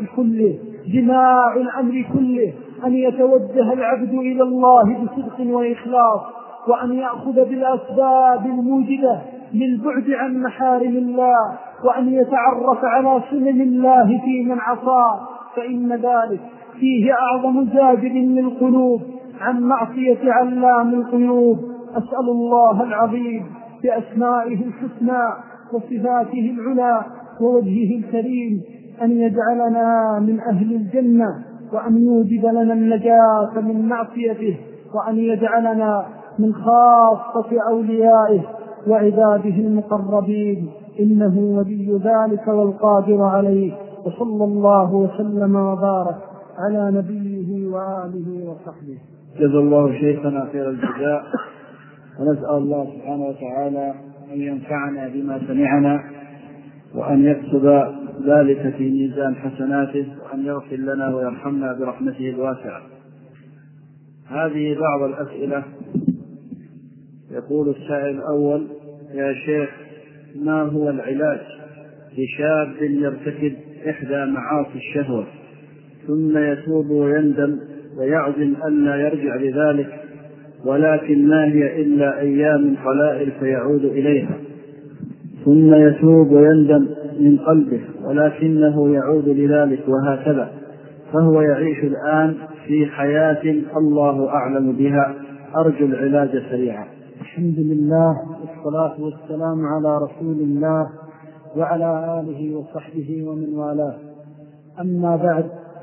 الأمر كله أن يتوجه العبد إلى الله بصدق وإخلاص، وأن يأخذ بالأسباب الموجبة للبعد عن محارم الله، وأن يتعرف على سنن الله في من عصاه، فإن ذلك فيه أعظم زاجر للقلوب عن معصية علام الغيوب. أسأل الله العظيم بأسمائه الحسنى وصفاته العلى ووجهه الكريم أن يجعلنا من أهل الجنة، وأن يوجب لنا النجاة من معصيته، وأن يجعلنا من خاصة أوليائه وعباده المقربين، إنه ولي ذلك والقادر عليه. وصلى الله وسلم وبارك على نبيه وآله وصحبه. جزا الله شيخنا خير الجزاء، ونسأل الله سبحانه وتعالى أن ينفعنا بما سمعنا، وأن يكتب ذلك في ميزان حسناته، وأن يغفر لنا ويرحمنا برحمته الواسعة. هذه بعض الأسئلة. يقول السائل الأول: يا شيخ، ما هو العلاج لشاب يرتكب إحدى معاصي الشهوة ثم يتوب ويندم ويعزم ألا يرجع لذلك، ولكن ما هي إلا أيام قلائل فيعود إليها، ثم يتوب ويندم من قلبه ولكنه يعود لذلك وهكذا، فهو يعيش الآن في حياة الله أعلم بها، أرجو العلاج سريعا. الحمد لله والصلاة والسلام على رسول الله وعلى آله وصحبه ومن والاه. أما بعد،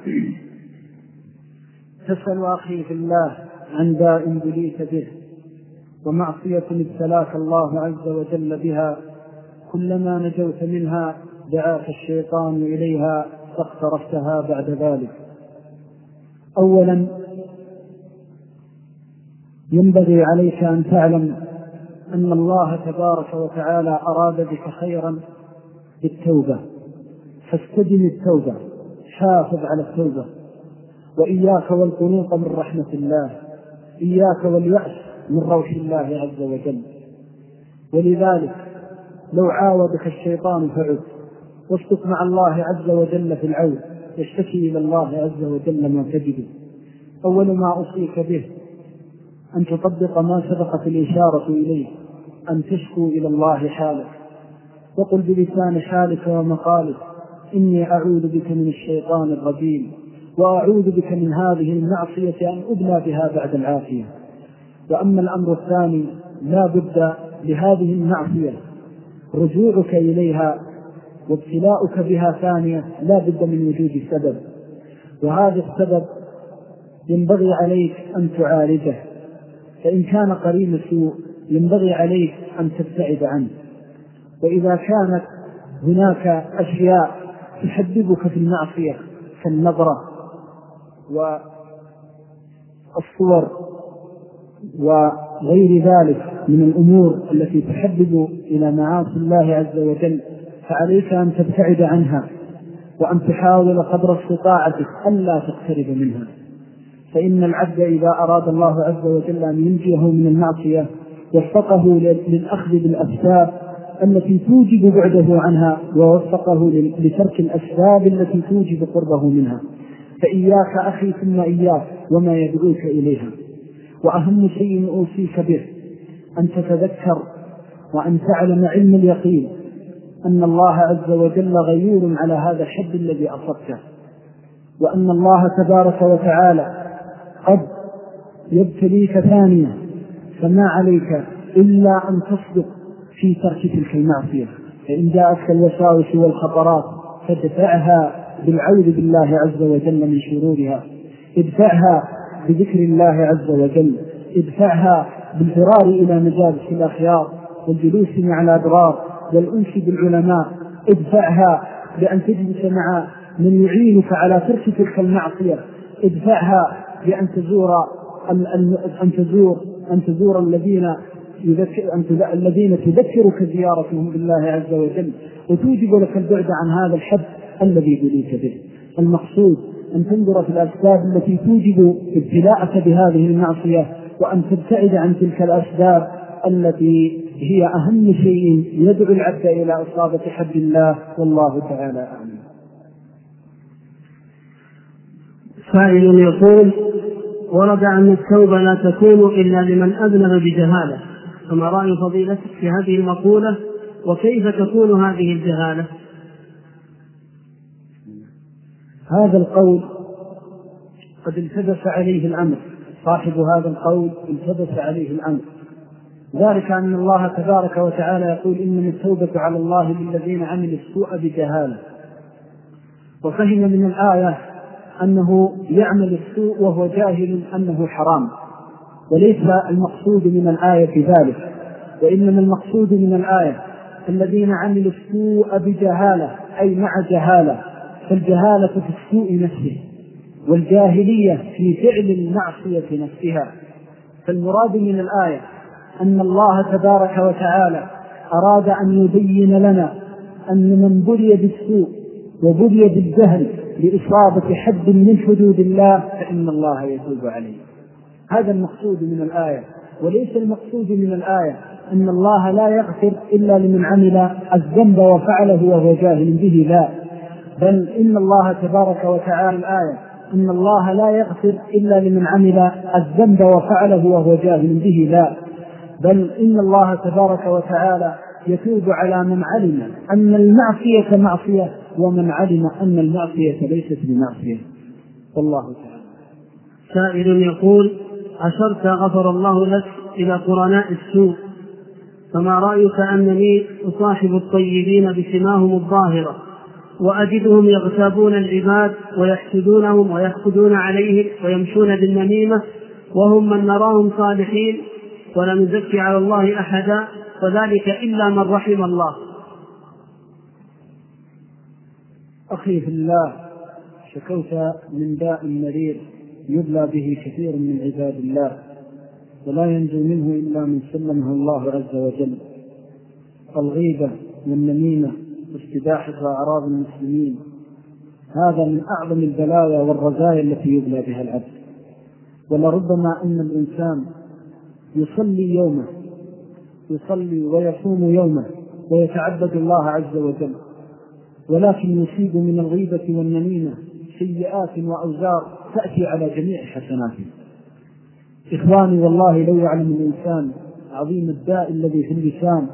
تسأل أخي في الله عن داء بليت به ومعصية ابتلاك الله عز وجل بها، كلما نجوت منها دعاك الشيطان إليها فاقترفتها بعد ذلك. أولا ينبغي عليك أن تعلم أن الله تبارك وتعالى أراد بك خيرا بالتوبة، فاستدم التوبة، حافظ على التوبة، وإياك والقنوط من رحمة الله، إياك واليأس من روح الله عز وجل. ولذلك لو عاودك الشيطان فعد، واصدق مع الله عز وجل في العود، يشتكي إلى الله عز وجل ما تجده. أول ما أوصيك به أن تطبق ما سبقت الإشارة إليه، أن تشكو إلى الله حالك، وقل بلسان حالك ومقالك: إني أعوذ بك من الشيطان الرجيم، وأعوذ بك من هذه المعصية أن أبلى بها بعد العافية. وأما الأمر الثاني، لا بد لهذه المعصية رجوعك إليها وابتلاؤك بها ثانية، لا بد من وجود سبب، وهذا السبب ينبغي عليك أن تعالجه. فإن كان قرين سوء ينبغي عليك أن تبتعد عنه، وإذا كانت هناك أشياء تحببك في المعصية كالنظرة والصور وغير ذلك من الأمور التي تحبب إلى معاصي الله عز وجل، فعليك أن تبتعد عنها، وأن تحاول قدر استطاعتك ألا تقترب منها. فإن العبد إذا أراد الله عز وجل أن ينجيه من المعصية وفقه للأخذ بالأسباب التي توجب بعده عنها، ووفقه لترك الأسباب التي توجب قربه منها. فإياك أخي ثم إياك وما يدعوك إليها. وأهم شيء أوصيك به أن تتذكر وأن تعلم علم اليقين أن الله عز وجل غيور على هذا الحد الذي أصبته، وأن الله تبارك وتعالى قد يبتليك ثانية، فما عليك إلا أن تصدق في ترك تلك المعصية. فإن جاءتك الوساوس والخطرات فادفعها بالعوذ بالله عز وجل من شرورها، ادفعها بذكر الله عز وجل، ادفعها بالفرار إلى مجالس الأخيار والجلوس مع الأبرار والأنس بالعلماء، ادفعها بأن تجلس مع من يعينك على ترك تلك المعصية، ادفعها بأن تزور الذين تذكرك زيارتهم بالله عز وجل، وتوجب لك البعد عن هذا الحد الذي بليك به. المقصود أن تنظر في الأسباب التي توجب ابتلاءك بهذه المعصية، وأن تبتعد عن تلك الأسباب التي هي أهم شيء يدعو العبد إلى إصابة حد الله، والله تعالى أعلم. سائل يقول: ورد أن التوبة لا تكون إلا لمن أذنب بجهالة، فما رأي فضيلتك في هذه المقولة، وكيف تكون هذه الجهالة؟ هذا القول قد التبس عليه الأمر، صاحب هذا القول التبس عليه الأمر، ذلك أن الله تبارك وتعالى يقول: إنما التوبة على الله للذين عملوا السوء بجهالة، وفهم من الآية أنه يعمل السوء وهو جاهل أنه حرام، وليس المقصود من الآية ذلك، وإنما المقصود من الآية الذين عملوا السوء بجهالة، أي مع جهالة، فالجهالة في السوء نفسه، والجاهلية في فعل المعصية نفسها. فالمراد من الآية أن الله تبارك وتعالى أراد أن يبين لنا أن من بلي بالسوء وبلي بالجهل لإصابة حد من حدود الله فإن الله يتوب عليه. هذا المقصود من الآية، وليس المقصود من الآية أن الله لا يغفر إلا لمن عمل الذنب وفعله وهو جاهل به، لا، بل إن الله تبارك وتعالى الآية إن الله لا يغفر إلا لمن عمل الذنب وفعله وهو جاهل به، لا، بل إن الله تبارك وتعالى يتوب على من علم أن المعصية معصية ومن علم أن المعصية ليست بمعصية. والله تعالى. سائل يقول: أشرت غفر الله لك إلى قرناء السوء، فما رأيك أنني أصاحب الطيبين بسماهم الظاهرة وأجدهم يغتابون العباد ويحسدونهم ويحقدون عليهم ويمشون بالنميمة، وهم من نراهم صالحين ولا نزكي على الله أحدا، وذلك إلا من رحم الله. أخي في الله، شكوت من داء مرير يبلى به كثير من عباد الله ولا ينجو منه إلا من سلمه الله عز وجل: الغيبة والنميمة واستباحة أعراض المسلمين. هذا من أعظم البلايا والرزايا التي يبلى بها العبد. ولربما أن الإنسان يصلي يومه، يصلي ويصوم يومه ويتعبد الله عز وجل، ولكن يصيب من الغيبة والنميمة سيئات وأوزار تأتي على جميع حسناته. إخواني، والله لو يعلم الإنسان عظيم الداء الذي في اللسان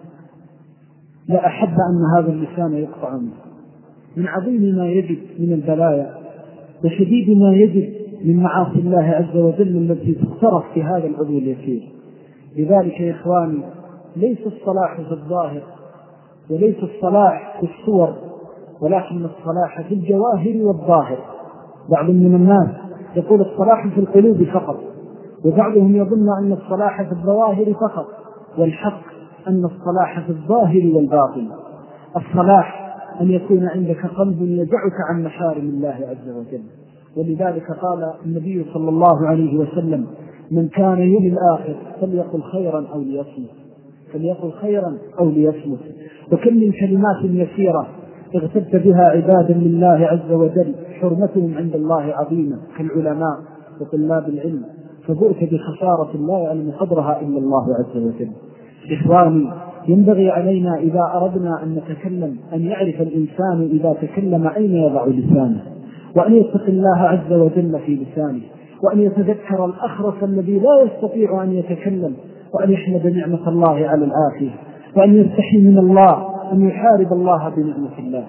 لأحب أن هذا اللسان يقطع منه، من عظيم ما يجد من البلايا وشديد ما يجد من معاصي الله عز وجل التي تخترق في هذا العضو اليسير. لذلك يا إخواني، ليس الصلاح في الظاهر وليس الصلاح في الصور، ولكن الصلاح في الجواهر والظاهر. بعض من الناس يقول الصلاح في القلوب فقط، وبعضهم يظن أن الصلاح في الظواهر فقط، والحق أن الصلاح في الظاهر والباطن. الصلاح أن يكون عندك قلب يدعك عن محارم الله عز وجل. ولذلك قال النبي صلى الله عليه وسلم: من كان يريد الآخر فليقل خيرا أو ليصمت، فليقل خيرا أو ليصمت. وكم من كلمات يسيرة اغتبت بها عبادا لله عز وجل حرمتهم عند الله عظيمة كالعلماء وطلاب العلم، فبؤت بخسارة لا يعلم قدرها إلا الله عز وجل. إخواني، ينبغي علينا إذا أردنا أن نتكلم أن يعرف الإنسان إذا تكلم أين يضع لسانه، وأن يتق الله عز وجل في لسانه، وأن يتذكر الأخرس الذي لا يستطيع أن يتكلم، وأن يحمد نعمة الله على الآخرة، وأن يستحي من الله أن يحارب الله بنعمة الله.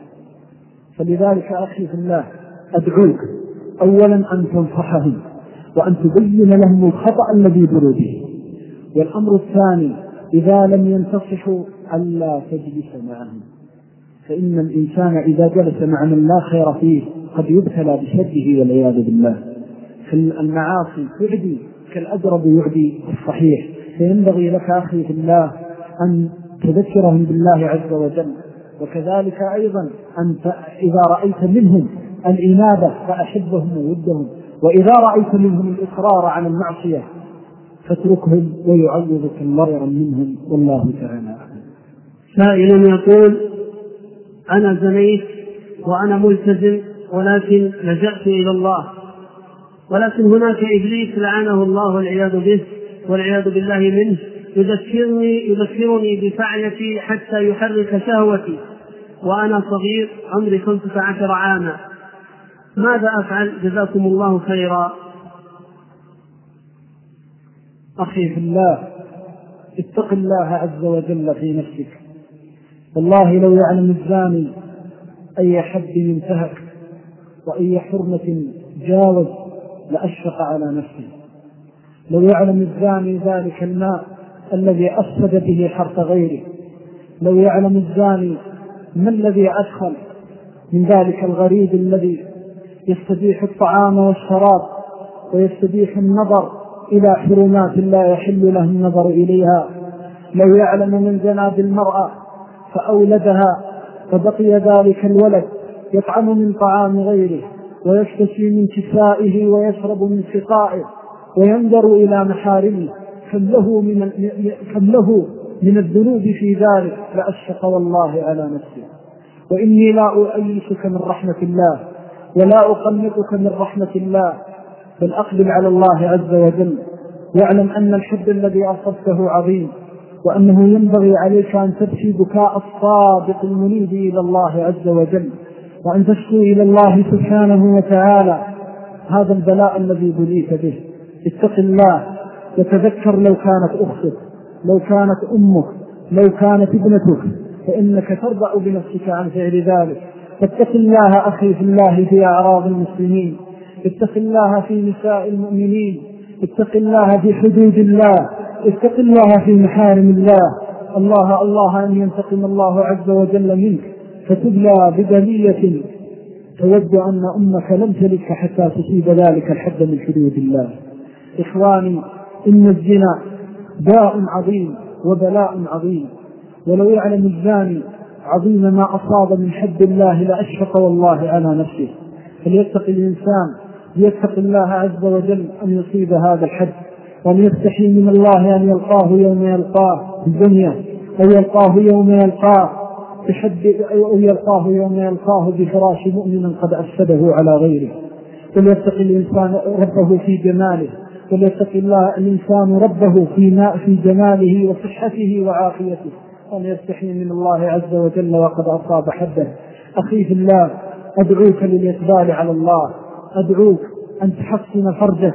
فلذلك أخي في الله، أدعوك أولا أن تنصحهم وأن تبين لهم الخطأ الذي ضلوا به. والأمر الثاني، إذا لم ينتصحوا ألا تجلس معهم، فإن الإنسان إذا جلس مع من لا خير فيه قد يبتلى بشده والعياذ بالله. المعاصي تعدي كالأجرب يعدي الصحيح. فينبغي لك أخي في الله أن تذكرهم بالله عز وجل، وكذلك أيضا أنت إذا رأيت منهم الإنابة فأحبهم وودهم، وإذا رأيت منهم الإصرار على المعصية فاتركهم ويعوضك المرء منهم. والله تعالى. سائل يقول: أنا زنيت وأنا ملتزم، ولكن لجأت إلى الله، ولكن هناك إبليس لعنه الله والعياذ به والعياذ بالله منه يذكرني بفعلتي حتى يحرك شهوتي، وأنا صغير عمري 15 عاما، ماذا أفعل؟ جزاكم الله خيرا. أخي في الله، اتق الله عز وجل في نفسك. والله لو يعلم الزاني أي حد ينتهك وأي حرمة جاوز لأشفق على نفسه. لو يعلم الزاني ذلك الماء الذي أفسد به حرث غيره، لو يعلم الزاني ما الذي أدخل من ذلك الغريب الذي يستبيح الطعام والشراب ويستبيح النظر إلى حرمات لا يحل له النظر إليها، لو يعلم من زنا بالمرأة فأولدها فبقي ذلك الولد يطعم من طعام غيره ويشتكي من كسائه ويشرب من سقائه وينظر إلى محارمه، كم له من الذنوب في ذلك لأشفق والله على نفسه. وإني لا أؤيسك من رحمة الله ولا أقنطك من رحمة الله، بل أقبل على الله عز وجل، واعلم أن الحد الذي أصبته عظيم، وأنه ينبغي عليك أن تبكي بكاء الصادق المنيب إلى الله عز وجل، وأن تشكو إلى الله سبحانه وتعالى هذا البلاء الذي بليت به. اتق الله وتذكر لو كانت أختك، لو كانت أمك، لو كانت ابنتك، فإنك ترضع بنفسك عن فعل ذلك. فاتق الله أخي في الله في أعراض المسلمين، اتق الله في نساء المؤمنين، اتق الله في حدود الله، اتق الله في محارم الله. الله أن ينتقم الله عز وجل منك فتبلى ببلية تود أن أمك لم تلك حتى تصيب ذلك الحد من حدود الله. إخواني، إن الزنا داء عظيم وبلاء عظيم، ولو يعلم الزاني عظيم ما أصاب من حد الله لأشفق والله على نفسه. فليتق الإنسان ليتق الله عز وجل أن يصيب هذا الحد، وأن يستحي من الله أن يلقاه يوم يلقاه في الدنيا، أو يلقاه يوم يلقاه بحد، أو يلقاه يوم يلقاه بفراش مؤمن قد أفسده على غيره. وليتق الإنسان ربه في جماله، وليتق الله الإنسان ربه في جماله وصحته وعافيته، وأن يستحي من الله عز وجل وقد أصاب حده. أخي في الله، أدعوك للإقبال على الله، أدعوك أن تحسن فرجك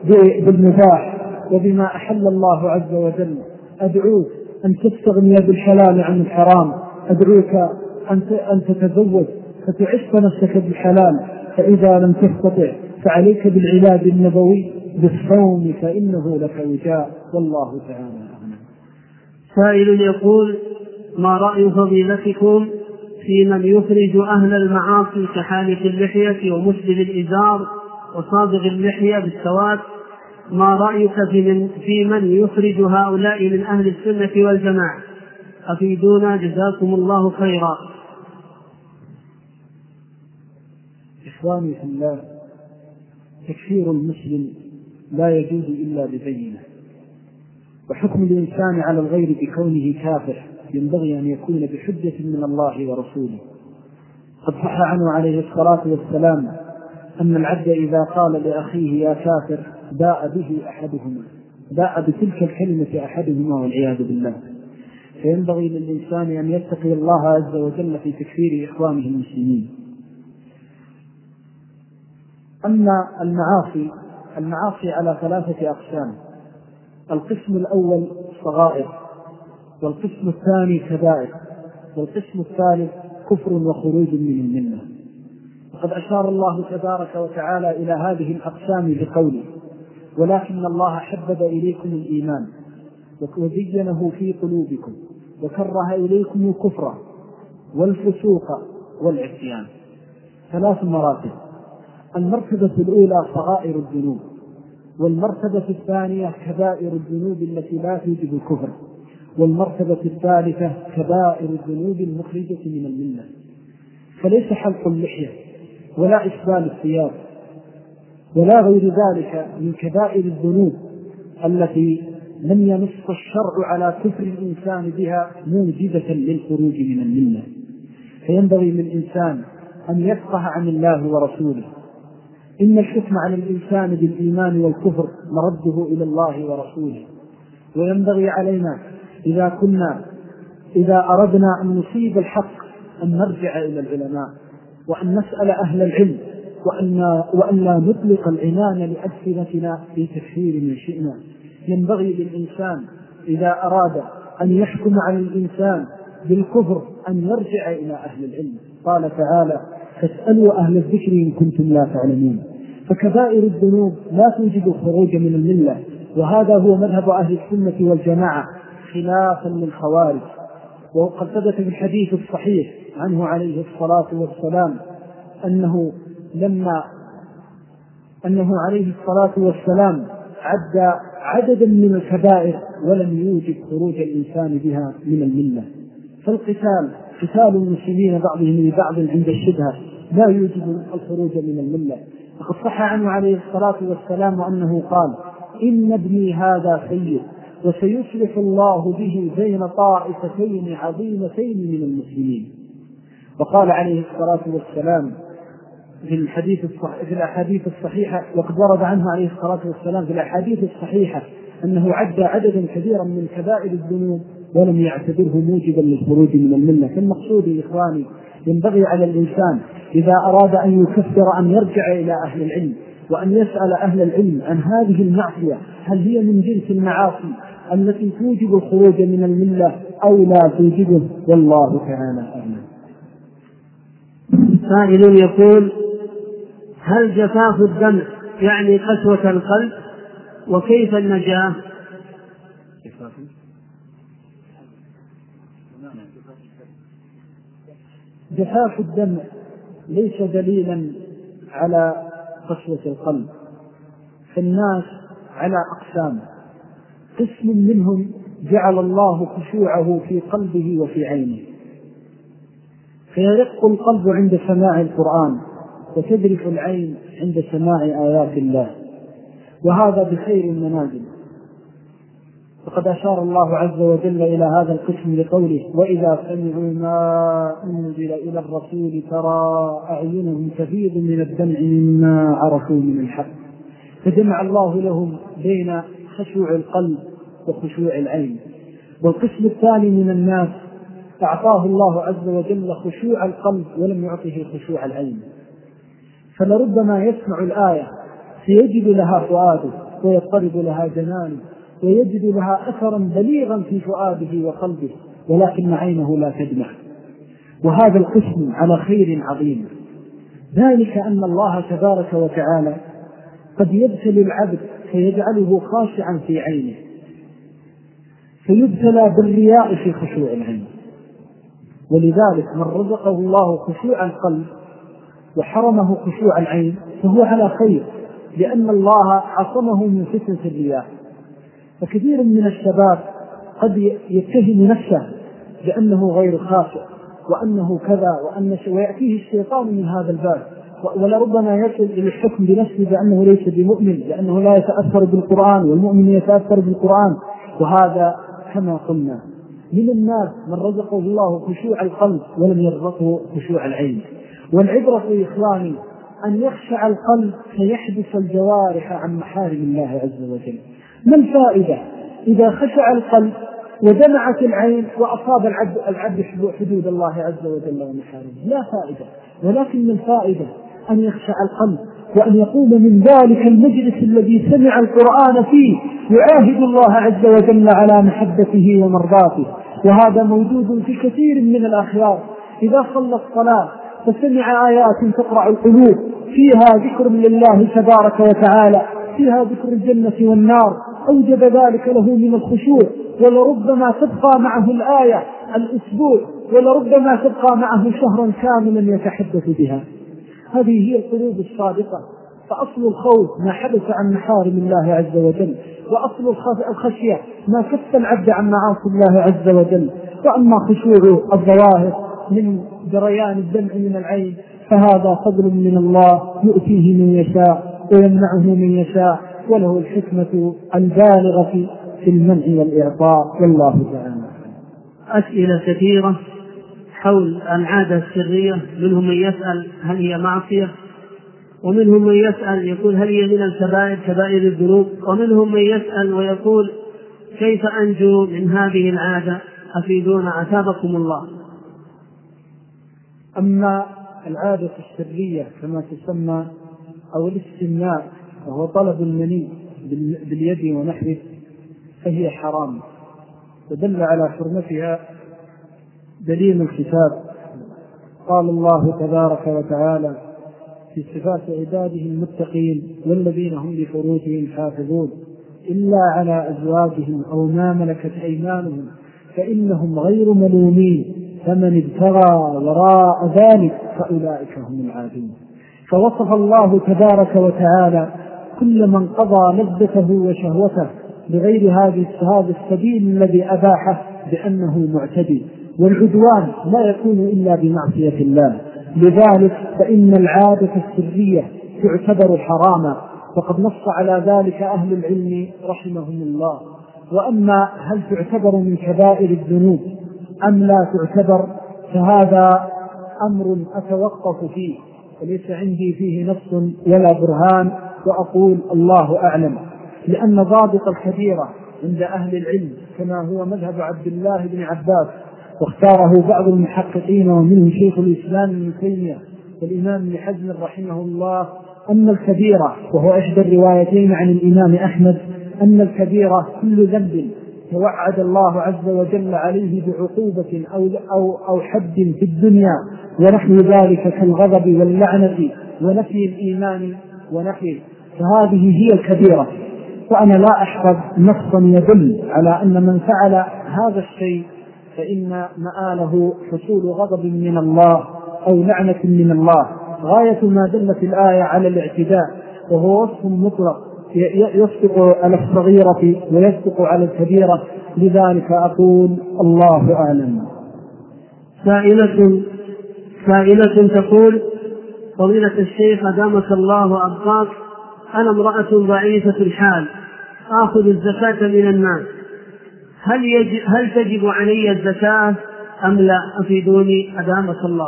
بالمباح وبما أحل الله عز وجل، أدعوك أن تستغني بالحلال عن الحرام، أدعوك أن تتزوج فتعف نفسك بالحلال، فإذا لم تستطع فعليك بالعلاج النبوي بالصوم فإنه لك وجاء، والله تعالى أعلم. سائل يقول: ما رأي فضيلتكم في من يخرج أهل المعاصي كحالق اللحية ومسبل الإزار وصابغ اللحية بالسواد؟ ما رأيك في من يخرج هؤلاء من أهل السنة والجماعة؟ أفيدونا جزاكم الله خيرا. إخواني في الله، تكفير المسلم لا يجوز إلا ببينة، وحكم الإنسان على الغير بكونه كافر ينبغي أن يكون بحجة من الله ورسوله. قد صح عنه عليه الصلاة والسلام أن العبد إذا قال لأخيه يا كافر باء به أحدهما، باء بتلك الكلمة أحدهما والعياذ بالله. فينبغي للإنسان أن يتقي الله عز وجل في تكفير إخوانه المسلمين. أما المعاصي على 3 أقسام: القسم الأول صغائر، والقسم الثاني كبائر، والقسم الثالث كفر وخروج من الملة. وقد أشار الله تبارك وتعالى إلى هذه الأقسام بقوله: ولكن الله حبب إليكم الإيمان وزينه في قلوبكم وكره إليكم الكفر والفسوق والعصيان. 3 مراتب: المرتبة الأولى صغائر الذنوب، والمرتبة الثانية كبائر الذنوب التي لا توجب الكفر، والمرتبة الثالثة كبائر الذنوب المخرجة من الملة. فليس حلق اللحية ولا إسبال الثياب ولا غير ذلك من كبائر الذنوب التي لم ينص الشرع على كفر الإنسان بها موجبة للخروج من الملة. فينبغي للإنسان أن يفقه عن الله ورسوله. إن الحكم على الإنسان بالإيمان والكفر مرده إلى الله ورسوله، وينبغي علينا إذا أردنا أن نصيب الحق أن نرجع إلى العلماء وأن نسأل أهل العلم، وأن لا نطلق العنان لألسنتنا في تكفير من شئنا. ينبغي للإنسان إذا أراد أن يحكم على الإنسان بالكفر أن يرجع إلى أهل العلم. قال تعالى: فاسألوا أهل الذكر إن كنتم لا تعلمون. فكبائر الذنوب لا توجد الخروج من الملة، وهذا هو مذهب أهل السنة والجماعة خلافا للخوارج. وقد ثبت في الحديث الصحيح عنه عليه الصلاة والسلام أنه عليه الصلاة والسلام عد عددا من الكبائر ولم يوجب خروج الإنسان بها من الملة. قتال المسلمين بعضهم لبعض عند الشبهة لا يوجب الخروج من الملة. وقد صح عنه عليه الصلاة والسلام أنه قال: إن ابني هذا سيد وسيصلح الله به بين طائفتين عظيمتين من المسلمين. وقال عليه الصلاة والسلام في الأحاديث الصحيحة، وقد ورد عنه عليه الصلاة والسلام في الأحاديث الصحيحة أنه عد عددا كبيرا من كبائر الذنوب ولم يعتبره موجبا للخروج من الملة. فالمقصود يا إخواني ينبغي على الإنسان إذا أراد أن يكفر أن يرجع إلى أهل العلم وأن يسأل أهل العلم عن هذه المعصية هل هي من جنس المعاصي التي توجب الخروج من الملة أو لا توجبه، والله تعالى أعلم. سائل يقول: هل جفاف الدمع يعني قسوة القلب؟ وكيف النجاة؟ جفاف الدمع ليس دليلا على قسوة القلب، فالناس على أقسام، قسم منهم جعل الله خشوعه في قلبه وفي عينه، فيرق القلب عند سماع القرآن وتذرف العين عند سماع آيات الله، وهذا بخير المنازل. فقد أشار الله عز وجل إلى هذا القسم بقوله: وإذا سمعوا ما أنزل إلى الرسول ترى أعينهم تفيض من الدمع مما عرفوا من الحق، فجمع الله لهم بين خشوع القلب وخشوع العين. والقسم الثاني من الناس أعطاه الله عز وجل خشوع القلب ولم يعطه خشوع العين، فلربما يسمع الآية فيجد لها فؤاده ويضطرب لها جنانه ويجد لها أثرا بليغا في فؤاده وقلبه، ولكن عينه لا تدمع. وهذا القسم على خير عظيم، ذلك أن الله تبارك وتعالى قد يبتلي العبد فيجعله خاشعا في عينه، فيبتلى بالرياء في خشوع العين. ولذلك من رزقه الله خشوع القلب وحرمه خشوع العين فهو على خير، لأن الله عصمه من فتنة الرياء. فكثير من الشباب قد يتهم نفسه بأنه غير خاشع وأنه كذا ويأتيه الشيطان من هذا الباب، ولربما يصل إلى الحكم بنفسه بأنه ليس بمؤمن لأنه لا يتأثر بالقرآن، والمؤمن يتأثر بالقرآن. وهذا كما قلنا من الناس من رزقه الله خشوع القلب ولم يرزقه خشوع العين. والعبرة يا إخواني أن يخشع القلب فيحدث الجوارح عن محارم الله عز وجل. ما الفائدة إذا خشع القلب ودمعت العين وأصاب العبد حدود الله عز وجل ومحارمه؟ لا فائدة. ولكن الفائدة أن يخشع القلب وأن يقوم من ذلك المجلس الذي سمع القرآن فيه يعاهد الله عز وجل على محبته ومرضاته. وهذا موجود في كثير من الأخيار، إذا صلى الصلاة فسمع آيات تقرع القلوب فيها ذكر لله تبارك وتعالى، فيها ذكر الجنة والنار، أوجب ذلك له من الخشوع. ولربما تبقى معه الآية الأسبوع، ولربما تبقى معه شهرا كاملا يتحدث بها. هذه هي القلوب الصادقة. فأصل الخوف ما حدث عن محارم الله عز وجل، وأصل الخشية ما كف العبد عن معاصي الله عز وجل. وأما خشوع الظواهر من جريان الدمع من العين فهذا فضل من الله يؤتيه من يشاء ويمنعه من يشاء، وله الحكمة البالغة في المنع والإعطاء، والله تعالى. أسئلة كثيرة حول العادة السرية، منهم من يسأل هل هي معصية، ومنهم من يسأل يقول هل هي من الكبائر كبائر الذنوب، ومنهم من يسأل ويقول كيف أنجو من هذه العادة؟ أفيدونا عتابكم الله. أما العادة السرية كما تسمى أو الاستمناء وهو طلب المني باليد ونحوه فهي حرام، ودل على حرمتها دليل الكتاب. قال الله تبارك وتعالى في صفات عباده المتقين: والذين هم لفروجهم حافظون إلا على أزواجهم أو ما ملكت أيمانهم فإنهم غير ملومين فمن ابتغى وراء ذلك فأولئك هم العادون. فوصف الله تبارك وتعالى كل من قضى لذته وشهوته بغير هذا السبيل الذي أباحه بأنه معتدي، والعدوان لا يكون إلا بمعصية الله. لذلك فإن العادة السرية تعتبر حراما، وقد نص على ذلك أهل العلم رحمهم الله. وأما هل تعتبر من كبائر الذنوب أم لا تعتبر فهذا أمر أتوقف فيه، وليس عندي فيه نص ولا برهان، وأقول الله أعلم. لأن ضابط الكبيرة عند أهل العلم كما هو مذهب عبد الله بن عباس واختاره بعض المحققين ومنهم شيخ الإسلام ابن تيمية والإمام ابن حزم رحمه الله، أن الكبيرة، وهو إحدى الروايتين عن الإمام أحمد، أن الكبيرة كل ذنب توعد الله عز وجل عليه بعقوبة أو حد في الدنيا ونحو ذلك كالغضب واللعنة ونفي الإيمان ونحيه، فهذه هي الكبيرة. وأنا لا أحفظ نصا يدل على أن من فعل هذا الشيء فإن مآله حصول غضب من الله أو لعنة من الله. غاية ما دلت الآية على الاعتداء، وهو وصف مطلق يصدق على الصغيرة ويصدق على الكبيرة، لذلك أقول الله أعلم. سائلة تقول: فضيلة الشيخ أدامك الله وأبقاك، أنا امرأة ضعيفة الحال آخذ الزكاة من الناس، هل تجب علي الزكاة أم لا؟ أفيدوني أدامك الله.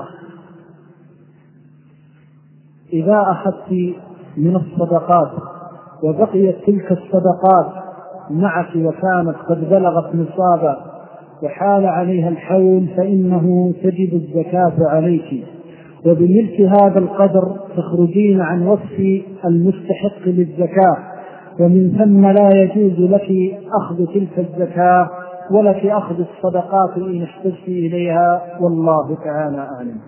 إذا أخذت من الصدقات وبقيت تلك الصدقات معك وكانت قد بلغت نصابا وحال عليها الحول فإنه تجب الزكاة عليك، وبملك هذا القدر تخرجين عن وصف المستحق للزكاة، ومن ثم لا يجوز لك أخذ تلك الزكاة ولك أخذ الصدقات إن احتجت إليها، والله تعالى أعلم.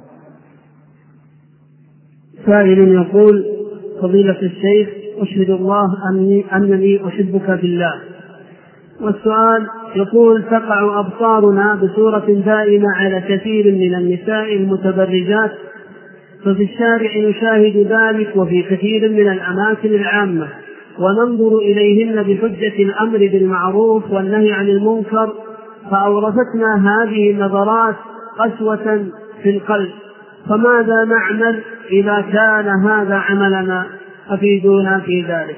سائل يقول: فضيلة الشيخ، أشهد الله أنني أحبك بالله. والسؤال يقول: تقع أبصارنا بصورة دائمة على كثير من النساء المتبرجات، ففي الشارع نشاهد ذلك وفي كثير من الأماكن العامة، وننظر إليهن بحجة الأمر بالمعروف والنهي عن المنكر، فأورثتنا هذه النظرات قسوة في القلب، فماذا نعمل إذا كان هذا عملنا؟ أفيدونا في ذلك.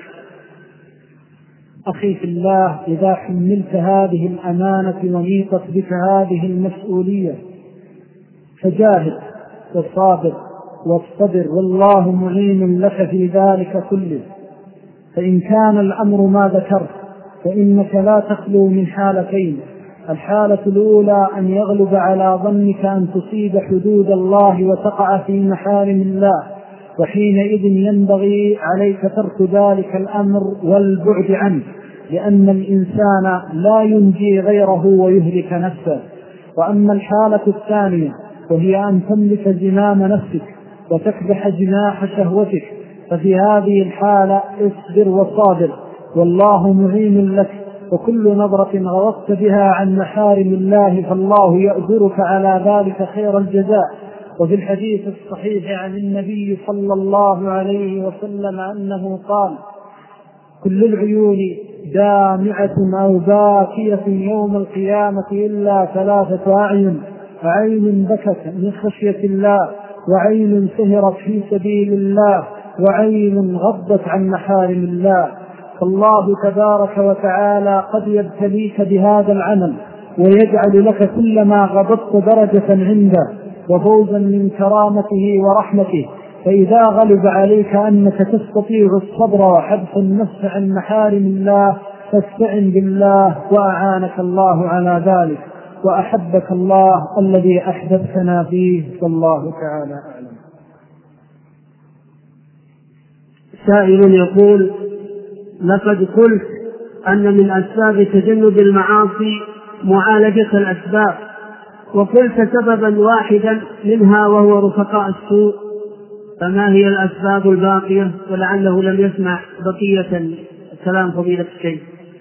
أخي في الله، إذا حملت هذه الأمانة ونيطت بك هذه المسؤولية فجاهد وصابر واصطبر، والله معين لك في ذلك كله. فإن كان الأمر ما ذكرت فإنك لا تخلو من حالتين: الحالة الأولى أن يغلب على ظنك أن تصيب حدود الله وتقع في محارم الله، وحينئذ ينبغي عليك ترك ذلك الأمر والبعد عنه، لأن الإنسان لا ينجي غيره ويهلك نفسه. وأما الحالة الثانية وهي أن تملك زمام نفسك وتكبح جناح شهوتك، ففي هذه الحالة اصبر وصابر، والله معين لك، وكل نظرة غضبت بها عن محارم الله فالله يأجرك على ذلك خير الجزاء. وفي الحديث الصحيح عن النبي صلى الله عليه وسلم أنه قال: كل العيون دامعة أو باكية يوم القيامة إلا 3 أعين: عين بكت من خشية الله، وعين سهرت في سبيل الله، وعين غضت عن محارم الله. فالله تبارك وتعالى قد يبتليك بهذا العمل ويجعل لك كلما غضبت درجة عنده وفوزا من كرامته ورحمته. فإذا غلب عليك أنك تستطيع الصبر وحبس النفس عن محارم الله فاستعن بالله وأعانك الله على ذلك، وأحبك الله الذي أحببتنا فيه، والله تعالى أعلم. سائل يقول: لقد قلت أن من أسباب تجنب المعاصي معالجة الأسباب، وقلت سببا واحدا منها وهو رفقاء السوء، فما هي الأسباب الباقية؟ ولعله لم يسمع بقية كلام فضيلة الشيخ.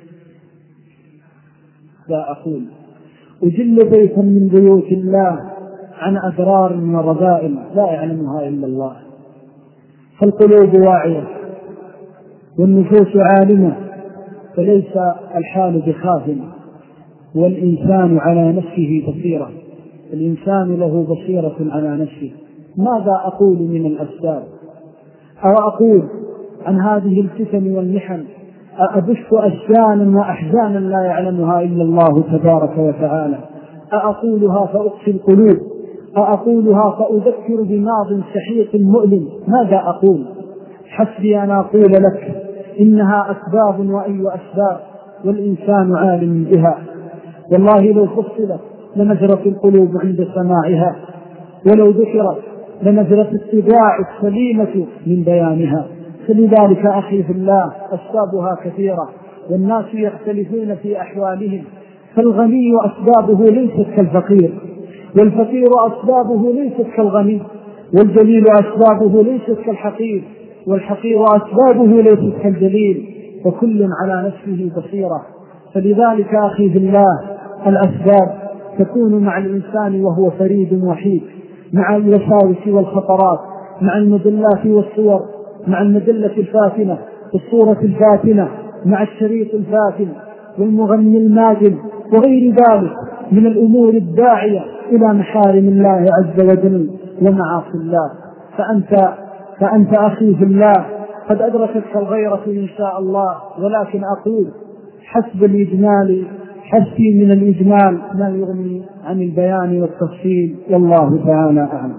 لا أقول: أجل بيتا من بيوت الله عن أضرار ورذائل لا يعلمها إلا الله، فالقلوب واعية والنفوس عالمة، فليس الحال بخاف، والإنسان على نفسه بصيرة، الإنسان له بصيرة على نفسه. ماذا أقول من الأسباب؟ أو أقول عن هذه الفتن والمحن أبث أشجانا وأحزانا لا يعلمها إلا الله تبارك وتعالى؟ أقولها فأقسي القلوب؟ أقولها فأذكر بماض سحيق مؤلم؟ ماذا أقول؟ حسبي أن أقول لك إنها أسباب وأي أسباب، والإنسان عالم بها. والله لو فصلت لنزرت القلوب عند سماعها، ولو ذكرت لنزرت الطباع السليمة من بيانها. فلذلك أخي في الله أسبابها كثيرة، والناس يختلفون في أحوالهم، فالغني أسبابه ليست كالفقير، والفقير أسبابه ليست كالغني، والجليل أسبابه ليست كالحقير، والحقير أسبابه ليست كالجليل، وكل على نفسه بصيرة. فلذلك أخي في الله الأسباب تكون مع الإنسان وهو فريد وحيد، مع الوساوس والخطرات، مع المدلات والصور، مع المدلة الفاتنة والصورة الفاتنة، مع الشريط الفاتن والمغني الماجن وغير ذلك من الأمور الداعية إلى محارم الله عز وجل ومعاصي الله. فأنت أخي في الله قد أدركتك الغيرة إن شاء الله، ولكن أقول حسب الإجمال، حسبي من الإجمال ما يغني عن البيان والتفصيل، والله تعالى أعلم.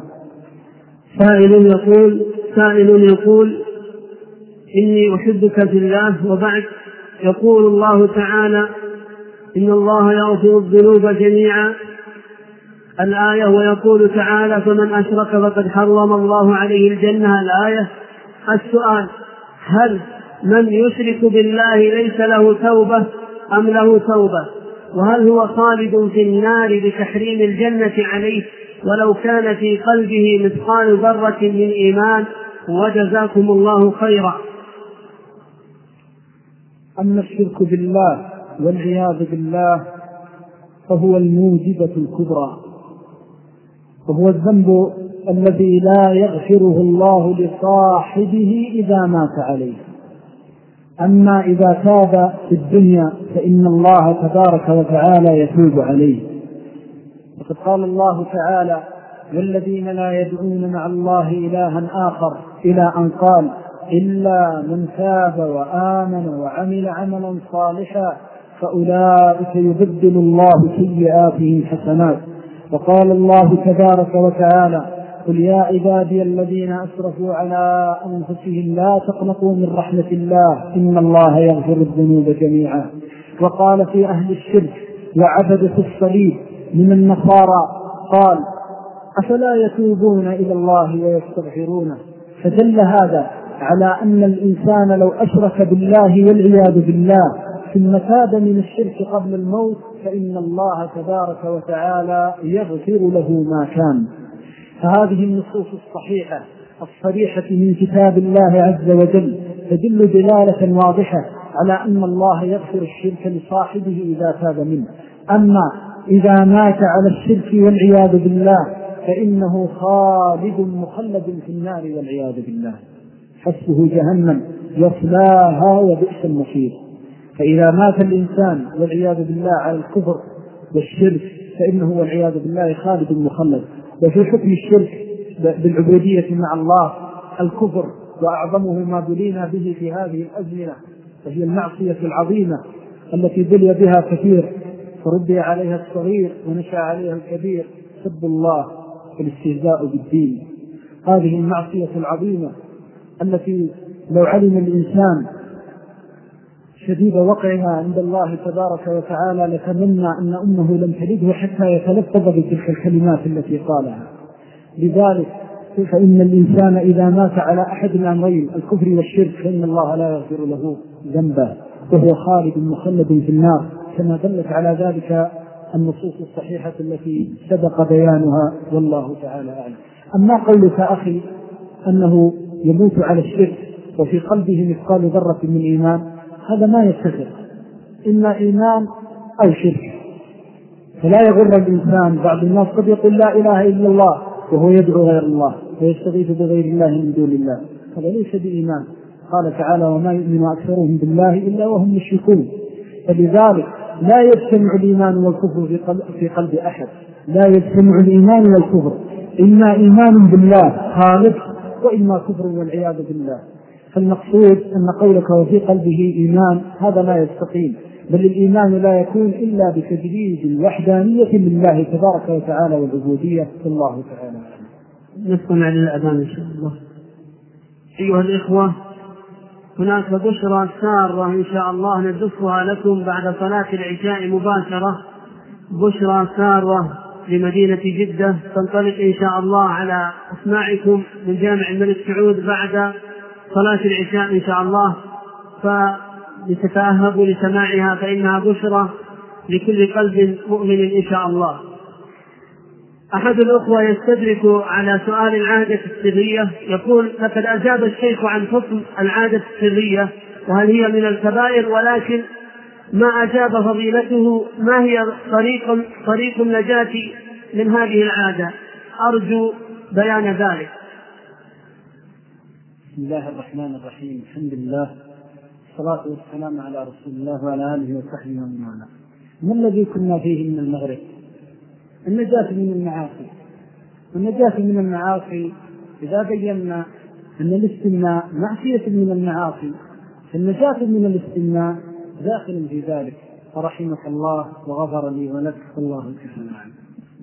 سائل يقول إني أحبك في الله، وبعد يقول الله تعالى إن الله يغفر الذنوب جميعا الآية، ويقول تعالى فمن أشرك فقد حرم الله عليه الجنة الآية. السؤال: هل من يشرك بالله ليس له توبة أم له توبة؟ وهل هو خالد في النار بتحريم الجنة عليه ولو كان في قلبه مثقال ذرة من إيمان؟ وجزاكم الله خيرا. أما الشرك بالله والعياذ بالله فهو الموجبة الكبرى، وهو الذنب الذي لا يغفره الله لصاحبه إذا مات عليه. أما إذا تاب في الدنيا فإن الله تبارك وتعالى يتوب عليه. وقد قال الله تعالى: والذين لا يدعون مع الله إلها آخر، إلى أن قال: إلا من تاب وآمن وعمل عملا صالحا فأولئك يبدل الله سيئاتهم حسنات. وقال الله تبارك وتعالى: قل يا عبادي الذين أسرفوا على أنفسهم لا تقنطوا من رحمة الله إن الله يغفر الذنوب جميعا. وقال في أهل الشرك وعبدة الصليب من النصارى قال: أفلا يتوبون إلى الله ويستغفرونه؟ فدل هذا على أن الإنسان لو أشرك بالله والعياذ بالله ثم تاب من الشرك قبل الموت فإن الله تبارك وتعالى يغفر له ما كان. فهذه النصوص الصحيحة الصريحة من كتاب الله عز وجل تدل دلالة واضحة على أن الله يغفر الشرك لصاحبه إذا تاب منه. أما إذا مات على الشرك والعياذ بالله فإنه خالد مخلد في النار والعياذ بالله، حسبه جهنم يصلاها وبئس المصير. فإذا مات الإنسان والعياذ بالله على الكفر والشرك فإنه والعياذ بالله خالد مخلد. وفي حكم الشرك بالعبودية مع الله الكفر، وأعظمه ما بلينا به في هذه الأزمنة وهي المعصية العظيمة التي بلي بها كثير فربي عليها الصغير ونشأ عليها الكبير، سب الله والاستهزاء بالدين. هذه المعصية العظيمة التي لو علم الإنسان شديد وقعها عند الله تبارك وتعالى لتمنى أن أمه لم تلده حتى يتلفظ بتلك الكلمات التي قالها. لذلك فإن الإنسان إذا مات على أحد الأمرين الكفر والشرك فإن الله لا يغفر له ذنبا وهو خالد مخلد في النار، كما دلت على ذلك النصوص الصحيحة التي سبق بيانها، والله تعالى أعلم. أما قولك أخي أنه يموت على الشرك وفي قلبه مثقال ذرة من إيمان، هذا ما يتفق، إما إيمان أو شرك. فلا يغر الإنسان، بعض الناس قد يقول لا إله إلا الله وهو يدعو غير الله ويستغيث بغير الله من دون الله، هذا ليس بإيمان. قال تعالى: وما يؤمن أكثرهم بالله إلا وهم مشركون. فلذلك لا يجتمع الإيمان والكفر في قلب أحد، لا يجتمع الإيمان والكفر، إما إيمان بالله خالص وإما كفر والعياذ بالله. فالمقصود أن قولك وفي قلبه إيمان هذا لا يستقيم، بل الإيمان لا يكون إلا بتجريد الوحدانية لله تبارك وتعالى والعبودية. الله تعالى نستمع للأذان إن شاء الله. أيها الإخوة، هناك بشرى سارة إن شاء الله ندفها لكم بعد صلاة العشاء مباشرة، بشرى سارة لمدينة جدة تنطلق إن شاء الله على أسماعكم من جامع الملك سعود بعد صلاة العشاء إن شاء الله، فلتتأهبوا لسماعها فإنها بشرى لكل قلب مؤمن إن شاء الله. أحد الأخوة يستدرك على سؤال العادة السرية، يقول: لقد أجاب الشيخ عن حكم العادة السرية وهل هي من الكبائر، ولكن ما أجاب فضيلته ما هي طريق النجاة من هذه العادة، أرجو بيان ذلك. بسم الله الرحمن الرحيم، الحمد لله والصلاة والسلام على رسول الله وعلى آله وصحبه ومن والاه. ما الذي كنا فيه من المغرب؟ النجاة من المعاصي. والنجاة من المعاصي إذا بينا أن الاستمناء معصية من المعاصي، فالنجاة من الاستمناء داخل في ذلك، فرحمك الله وغفر لي ولك، الله الكفر عنه.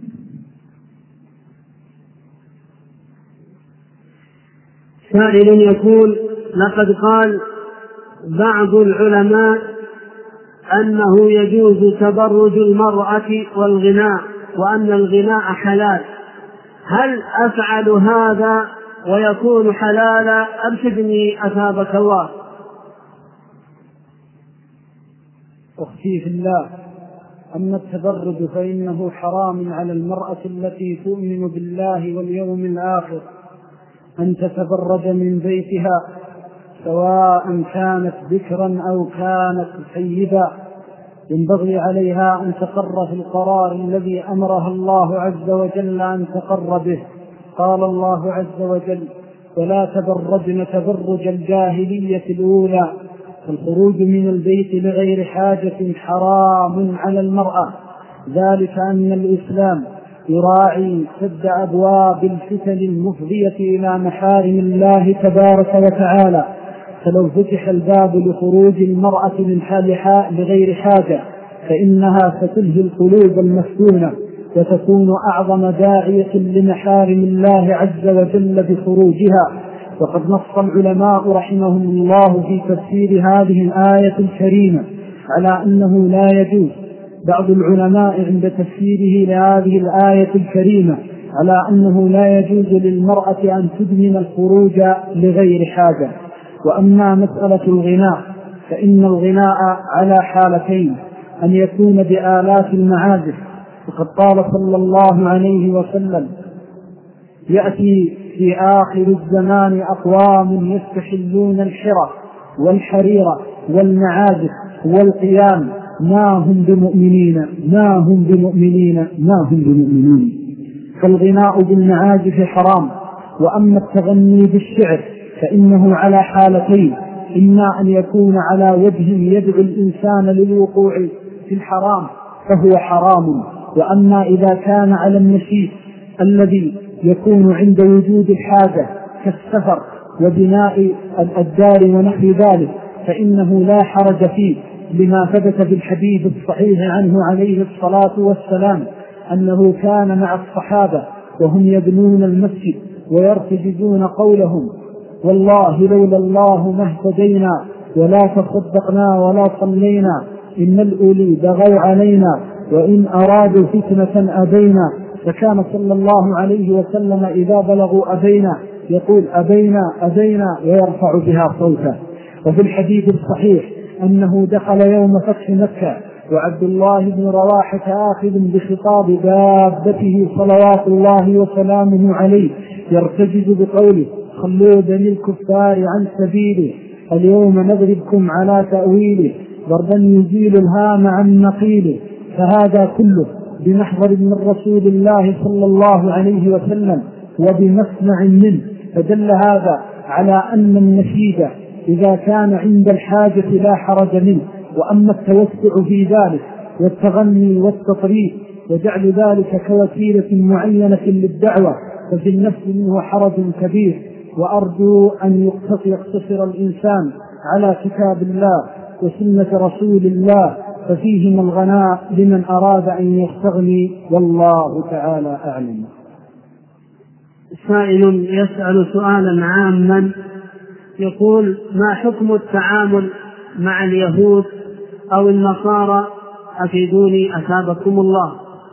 سائل يقول: لقد قال بعض العلماء أنه يجوز تبرج المرأة والغناء، وأن الغناء حلال، هل أفعل هذا ويكون حلالا؟ أرشدني أثابك الله. أختي في الله، أما التبرج فإنه حرام على المرأة التي تؤمن بالله واليوم الآخر أن تتبرج من بيتها، سواء كانت ذكرا أو كانت سيدا. ينبغي عليها أن تقر في القرار الذي أمرها الله عز وجل أن تقر به. قال الله عز وجل: ولا تبرجن تبرج الجاهلية الأولى. فالخروج من البيت لغير حاجة حرام على المرأة، ذلك أن الإسلام يراعي سد أبواب الفتن المفضية إلى محارم الله تبارك وتعالى. فلو فتح الباب لخروج المرأة من حالها لغير حاجة فإنها ستلهي القلوب المفتونة وتكون أعظم داعية لمحارم الله عز وجل بخروجها. وقد نص العلماء رحمهم الله في تفسير هذه الآية الكريمة على أنه لا يجوز، بعض العلماء عند تفسيره لهذه الآية الكريمة على أنه لا يجوز للمرأة أن تدمن الخروج لغير حاجة. وأما مسألة الغناء فإن الغناء على حالتين: أن يكون بآلات المعازف، وقد قال صلى الله عليه وسلم: يأتي في آخر الزمان أقوام يستحلون الحرى والحرير والمعازف والقيام ما هم بمؤمنين ما هم بمؤمنين ما هم بمؤمنين. فالغناء بالمعازف حرام. وأما التغني بالشعر فإنه على حالتين: إما أن يكون على وجه يدعو الإنسان للوقوع في الحرام فهو حرام، وأما إذا كان على النشيد الذي يكون عند وجود الحاجة كالسفر وبناء الدار ونحو ذلك فإنه لا حرج فيه، لما ثبت بالحديث الصحيح عنه عليه الصلاة والسلام أنه كان مع الصحابة وهم يبنون المسجد ويرتجزون قولهم: والله لولا الله ما اهتدينا ولا تصدقنا ولا صلينا، إن الأولي بغوا علينا وإن أرادوا فتنة أبينا. فكان صلى الله عليه وسلم إذا بلغوا أبينا يقول: أبينا أبينا، ويرفع بها صوته. وفي الحديث الصحيح أنه دخل يوم فتح مكة وعبد الله بن رواحة آخذ بخطاب دابته صلوات الله وسلامه عليه يرتجز بقوله: خلوا بني الكفار عن سبيله، اليوم نضربكم على تأويله، ضربا يزيل الهام عن نقيله. فهذا كله بمحضر من رسول الله صلى الله عليه وسلم وبمسمع منه، فدل هذا على أن النشيد إذا كان عند الحاجة لا حرج منه. وأما التوسع في ذلك والتغني والتطريق وجعل ذلك كوسيلة معينة للدعوة ففي النفس منه حرج كبير. وأرجو أن يقتصر الإنسان على كتاب الله وسنة رسول الله، ففيهما الغناء لمن أراد أن يستغني، والله تعالى أعلم. سائل يسأل سؤالا عاما يقول: ما حكم التعامل مع اليهود أو النصارى؟ أفيدوني أثابكم الله.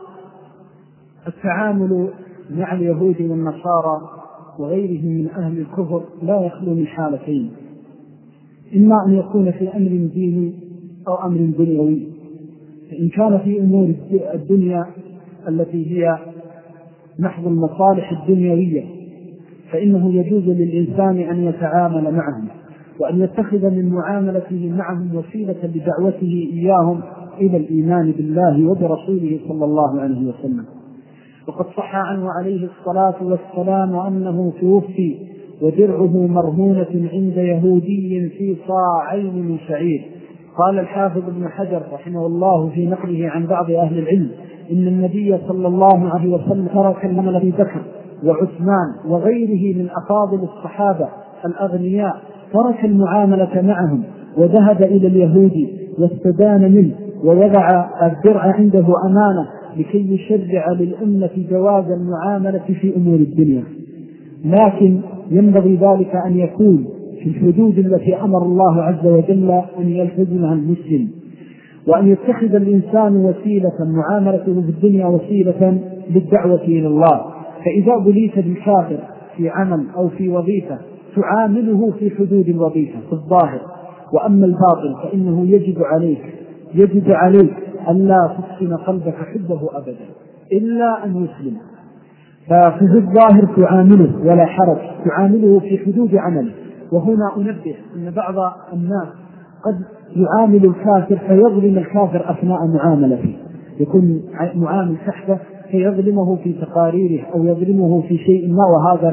التعامل مع اليهود والنصارى وغيرهم من أهل الكفر لا يخلو من حالتين: إما أن يكون في أمر ديني أو أمر دنيوي. فإن كان في أمور الدنيا التي هي محض المصالح الدنيوية فإنه يجوز للإنسان أن يتعامل معهم وأن يتخذ من معاملته معهم وسيلة لدعوته إياهم إلى الإيمان بالله وبرسوله صلى الله عليه وسلم. وقد صح عنه عليه الصلاة والسلام أنه توفي ودرعه مرهونة عند يهودي في صاعين من شعير. قال الحافظ ابن حجر رحمه الله في نقله عن بعض أهل العلم: إن النبي صلى الله عليه وسلم ترك العمل في بكر وعثمان وغيره من أفاضل الصحابة الأغنياء، ترك المعاملة معهم وذهب إلى اليهود واستدان منه ووضع الدرع عنده أمانة لكي يشرع للأمة جواز المعاملة في أمور الدنيا. لكن ينبغي ذلك أن يكون في الحدود التي أمر الله عز وجل أن يلتزمها المسلم، وأن يتخذ الإنسان وسيلة معاملته في الدنيا وسيلة للدعوة إلى الله. فإذا بليت بالكافر في عمل أو في وظيفة تعامله في حدود الوظيفة في الظاهر، وأما الباطل فإنه يجب عليك أن لا تسكن قلبك حبه أبدا إلا أن يسلم. ففي الظاهر تعامله ولا حرج، تعامله في حدود عمله. وهنا أنبه أن بعض الناس قد يعامل الكافر فيظلم الكافر أثناء معاملته، يكون معامل تحته فيظلمه في تقاريره أو يظلمه في شيء ما، وهذا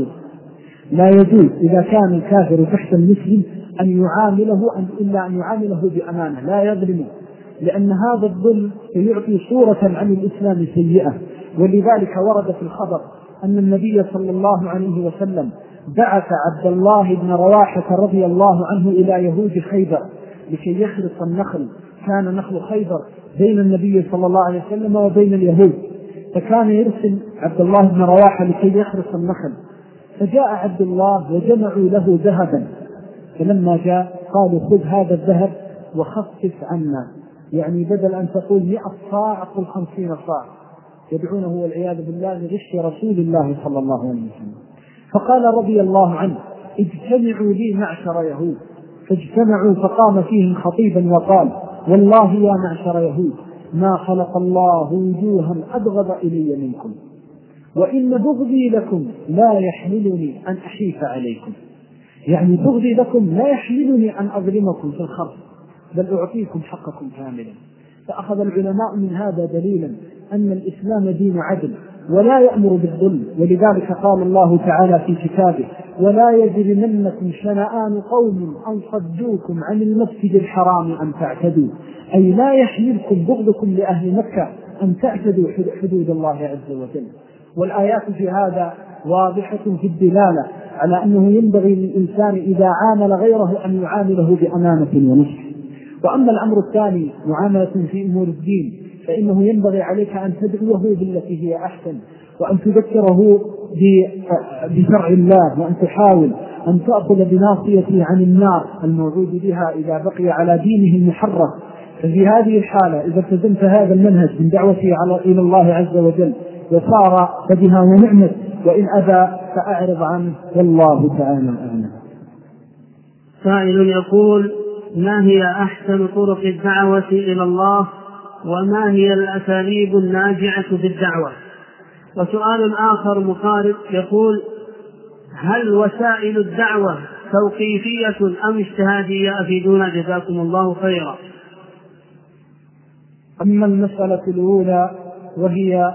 لا يجوز إذا كان الكافر تحت المسلم أن يعامله إلا أن يعامله بأمانة لا يظلمه، لأن هذا الظلم يعطي صورة عن الإسلام سيئة. ولذلك ورد في الخبر أن النبي صلى الله عليه وسلم بعث عبد الله بن رواحة رضي الله عنه إلى يهود خيبر لكي يخرص النخل. كان نخل خيبر بين النبي صلى الله عليه وسلم وبين اليهود، فكان يرسل عبد الله بن رواحة لكي يخرص النخل. فجاء عبد الله وجمعوا له ذهبا، فلما جاء قالوا: خذ هذا الذهب وخفف عنا، يعني بدل أن تقول 100 صاع قل 50 صاع، يدعونه والعياذ بالله لغش رسول الله صلى الله عليه وسلم. فقال رضي الله عنه: اجتمعوا لي معشر يهود. فاجتمعوا، فقام فيهم خطيبا وقال: والله يا معشر يهود ما خلق الله وجوها أبغض إلي منكم، وإن بغضي لكم لا يحملني أن أحيف عليكم. يعني بغضي لكم لا يحملني أن أظلمكم في الخرص، بل أعطيكم حقكم كاملا. فأخذ العلماء من هذا دليلا أن الإسلام دين عدل ولا يأمر بالظلم. ولذلك قال الله تعالى في كتابه: ولا يجرمنكم شنآن قوم أن صدوكم عن المسجد الحرام أن تعتدوا، أي لا يحملكم بغضكم لأهل مكة أن تعتدوا حدود الله عز وجل. والآيات في هذا واضحة في الدلالة على أنه ينبغي للإنسان إذا عامل غيره أن يعامله بأمانة ونصح. وأما الأمر الثاني معاملة في أمور الدين، فإنه ينبغي عليك أن تدعوه بالتي هي أحسن، وأن تذكره بشرع الله، وأن تحاول أن تأخذ بناصيته عن النار الموعود بها إذا بقي على دينه المحرف. ففي هذه الحالة إذا التزمت هذا المنهج من دعوته إلى الله عز وجل وصار فبها ونعمت، وإن أبى فأعرض عنه، والله تعالى أعلم. سائل يقول: ما هي أحسن طرق الدعوة إلى الله، وما هي الأساليب الناجعة في الدعوة؟ وسؤال آخر مقارب يقول: هل وسائل الدعوة توقيفية أم اجتهادية؟ أفيدونا جزاكم الله خيرا. أما المسألة الأولى وهي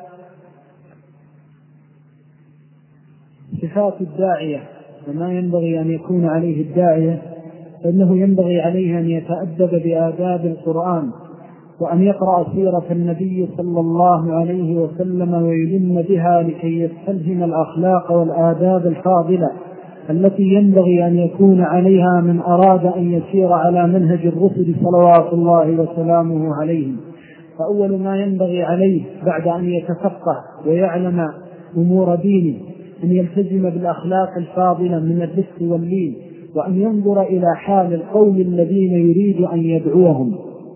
صفات الداعية وما ينبغي أن يكون عليه الداعية، فإنه ينبغي عليه أن يتأدب بآداب القرآن، وأن يقرأ سيرة النبي صلى الله عليه وسلم ويلم بها لكي يستلهم الأخلاق والآداب الفاضلة التي ينبغي أن يكون عليها من أراد أن يسير على منهج الرسل صلوات الله وسلامه عليهم. فأول ما ينبغي عليه بعد أن يتفقه ويعلم أمور دينه أن يلتزم بالأخلاق الفاضلة من الرفق واللين، وأن ينظر إلى حال القوم الذين يريد أن يدعوهم.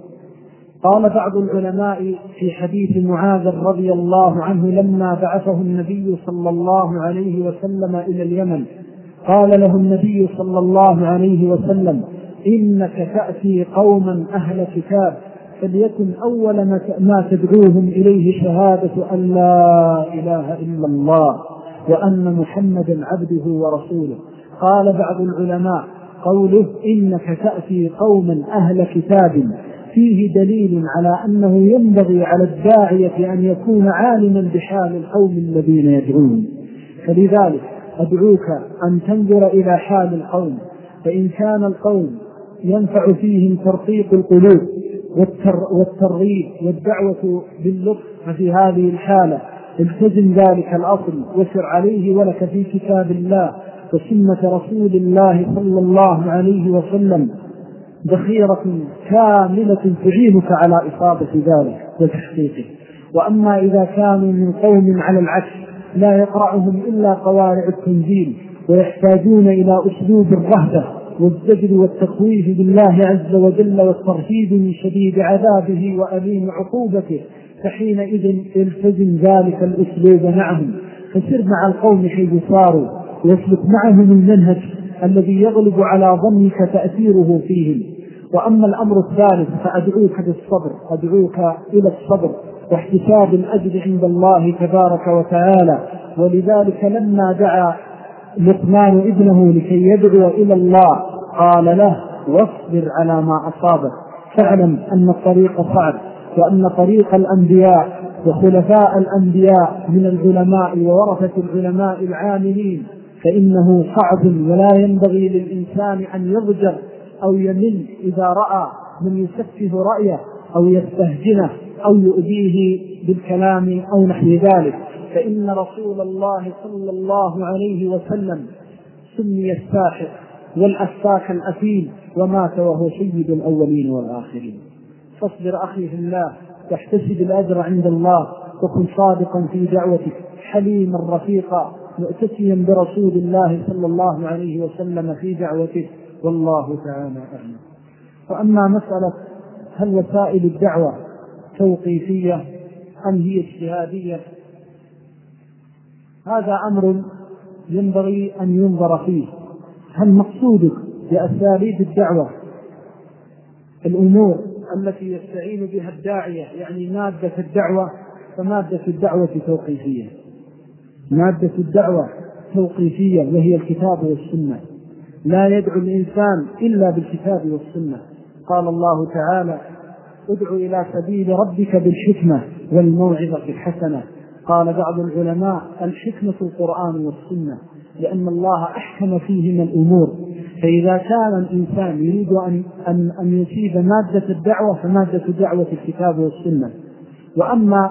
قال بعض العلماء في حديث معاذ رضي الله عنه لما بعثه النبي صلى الله عليه وسلم إلى اليمن، قال له النبي صلى الله عليه وسلم: إنك تأتي قوما أهل كتاب، فليكن أول ما تدعوهم إليه شهادة أن لا إله إلا الله وأن محمدا عبده ورسوله. قال بعض العلماء قوله إنك تأتي قوما أهل كتاب فيه دليل على أنه ينبغي على الداعية أن يكون عالما بحال القوم الذين يدعون. فلذلك أدعوك أن تنظر إلى حال القوم، فإن كان القوم ينفع فيهم ترقيق القلوب والترغيب والدعوة باللطف، ففي هذه الحالة التزم ذلك الأصل وسر عليه، ولك في كتاب الله وسنة رسول الله صلى الله عليه وسلم ذخيرة كاملة تعينك على إصابة ذلك وتحقيقه. وأما إذا كانوا من قوم على العكس لا يقرأهم إلا قوارع التنزيل ويحتاجون إلى أسلوب الرهبة والزجر والتخويف بالله عز وجل والترهيب من شديد عذابه وأليم عقوبته، فحينئذ التزم ذلك الأسلوب معهم، فسر مع القوم حيث صاروا ويسلك معهم المنهج الذي يغلب على ظنك تأثيره فيهم. وأما الأمر الثالث فأدعوك بالصبر، أدعوك إلى الصبر واحتساب الأجر عند الله تبارك وتعالى. ولذلك لما دعا لقمان ابنه لكي يدعو إلى الله قال له: واصبر على ما أصابك، فاعلم أن الطريق صعب، وأن طريق الأنبياء وخلفاء الأنبياء من العلماء وورثة العلماء العاملين فإنه صعب، ولا ينبغي للإنسان أن يضجر أو يمل إذا رأى من يسفه رأيه أو يستهجنه أو يؤذيه بالكلام أو نحو ذلك، فإن رسول الله صلى الله عليه وسلم سمي الساحر والأفاك الأثيم ومات وهو سيد الأولين والآخرين. فاصبر أخي في الله واحتسب الأجر عند الله، وكن صادقا في دعوتك حليما رفيقا مؤتسيا برسول الله صلى الله عليه وسلم في دعوته، والله تعالى أعلم. وأما مسألة هل وسائل الدعوة توقيفية أم هي اجتهادية، هذا أمر ينبغي أن ينظر فيه. هل مقصودك بأساليب الدعوة الأمور التي يستعين بها الداعية، يعني مادة الدعوة، فمادة الدعوة توقيفية، مادة الدعوة توقيفية وهي الكتاب والسنة، لا يدعو الإنسان إلا بالكتاب والسنة. قال الله تعالى: ادع إلى سبيل ربك بالحكمة والموعظة الحسنة. قال بعض العلماء: الحكمة القرآن والسنة، لأن الله أحكم فيهما الأمور. فإذا كان الإنسان يريد أن يصيب مادة الدعوة فمادة الدعوة الكتاب والسنة. وأما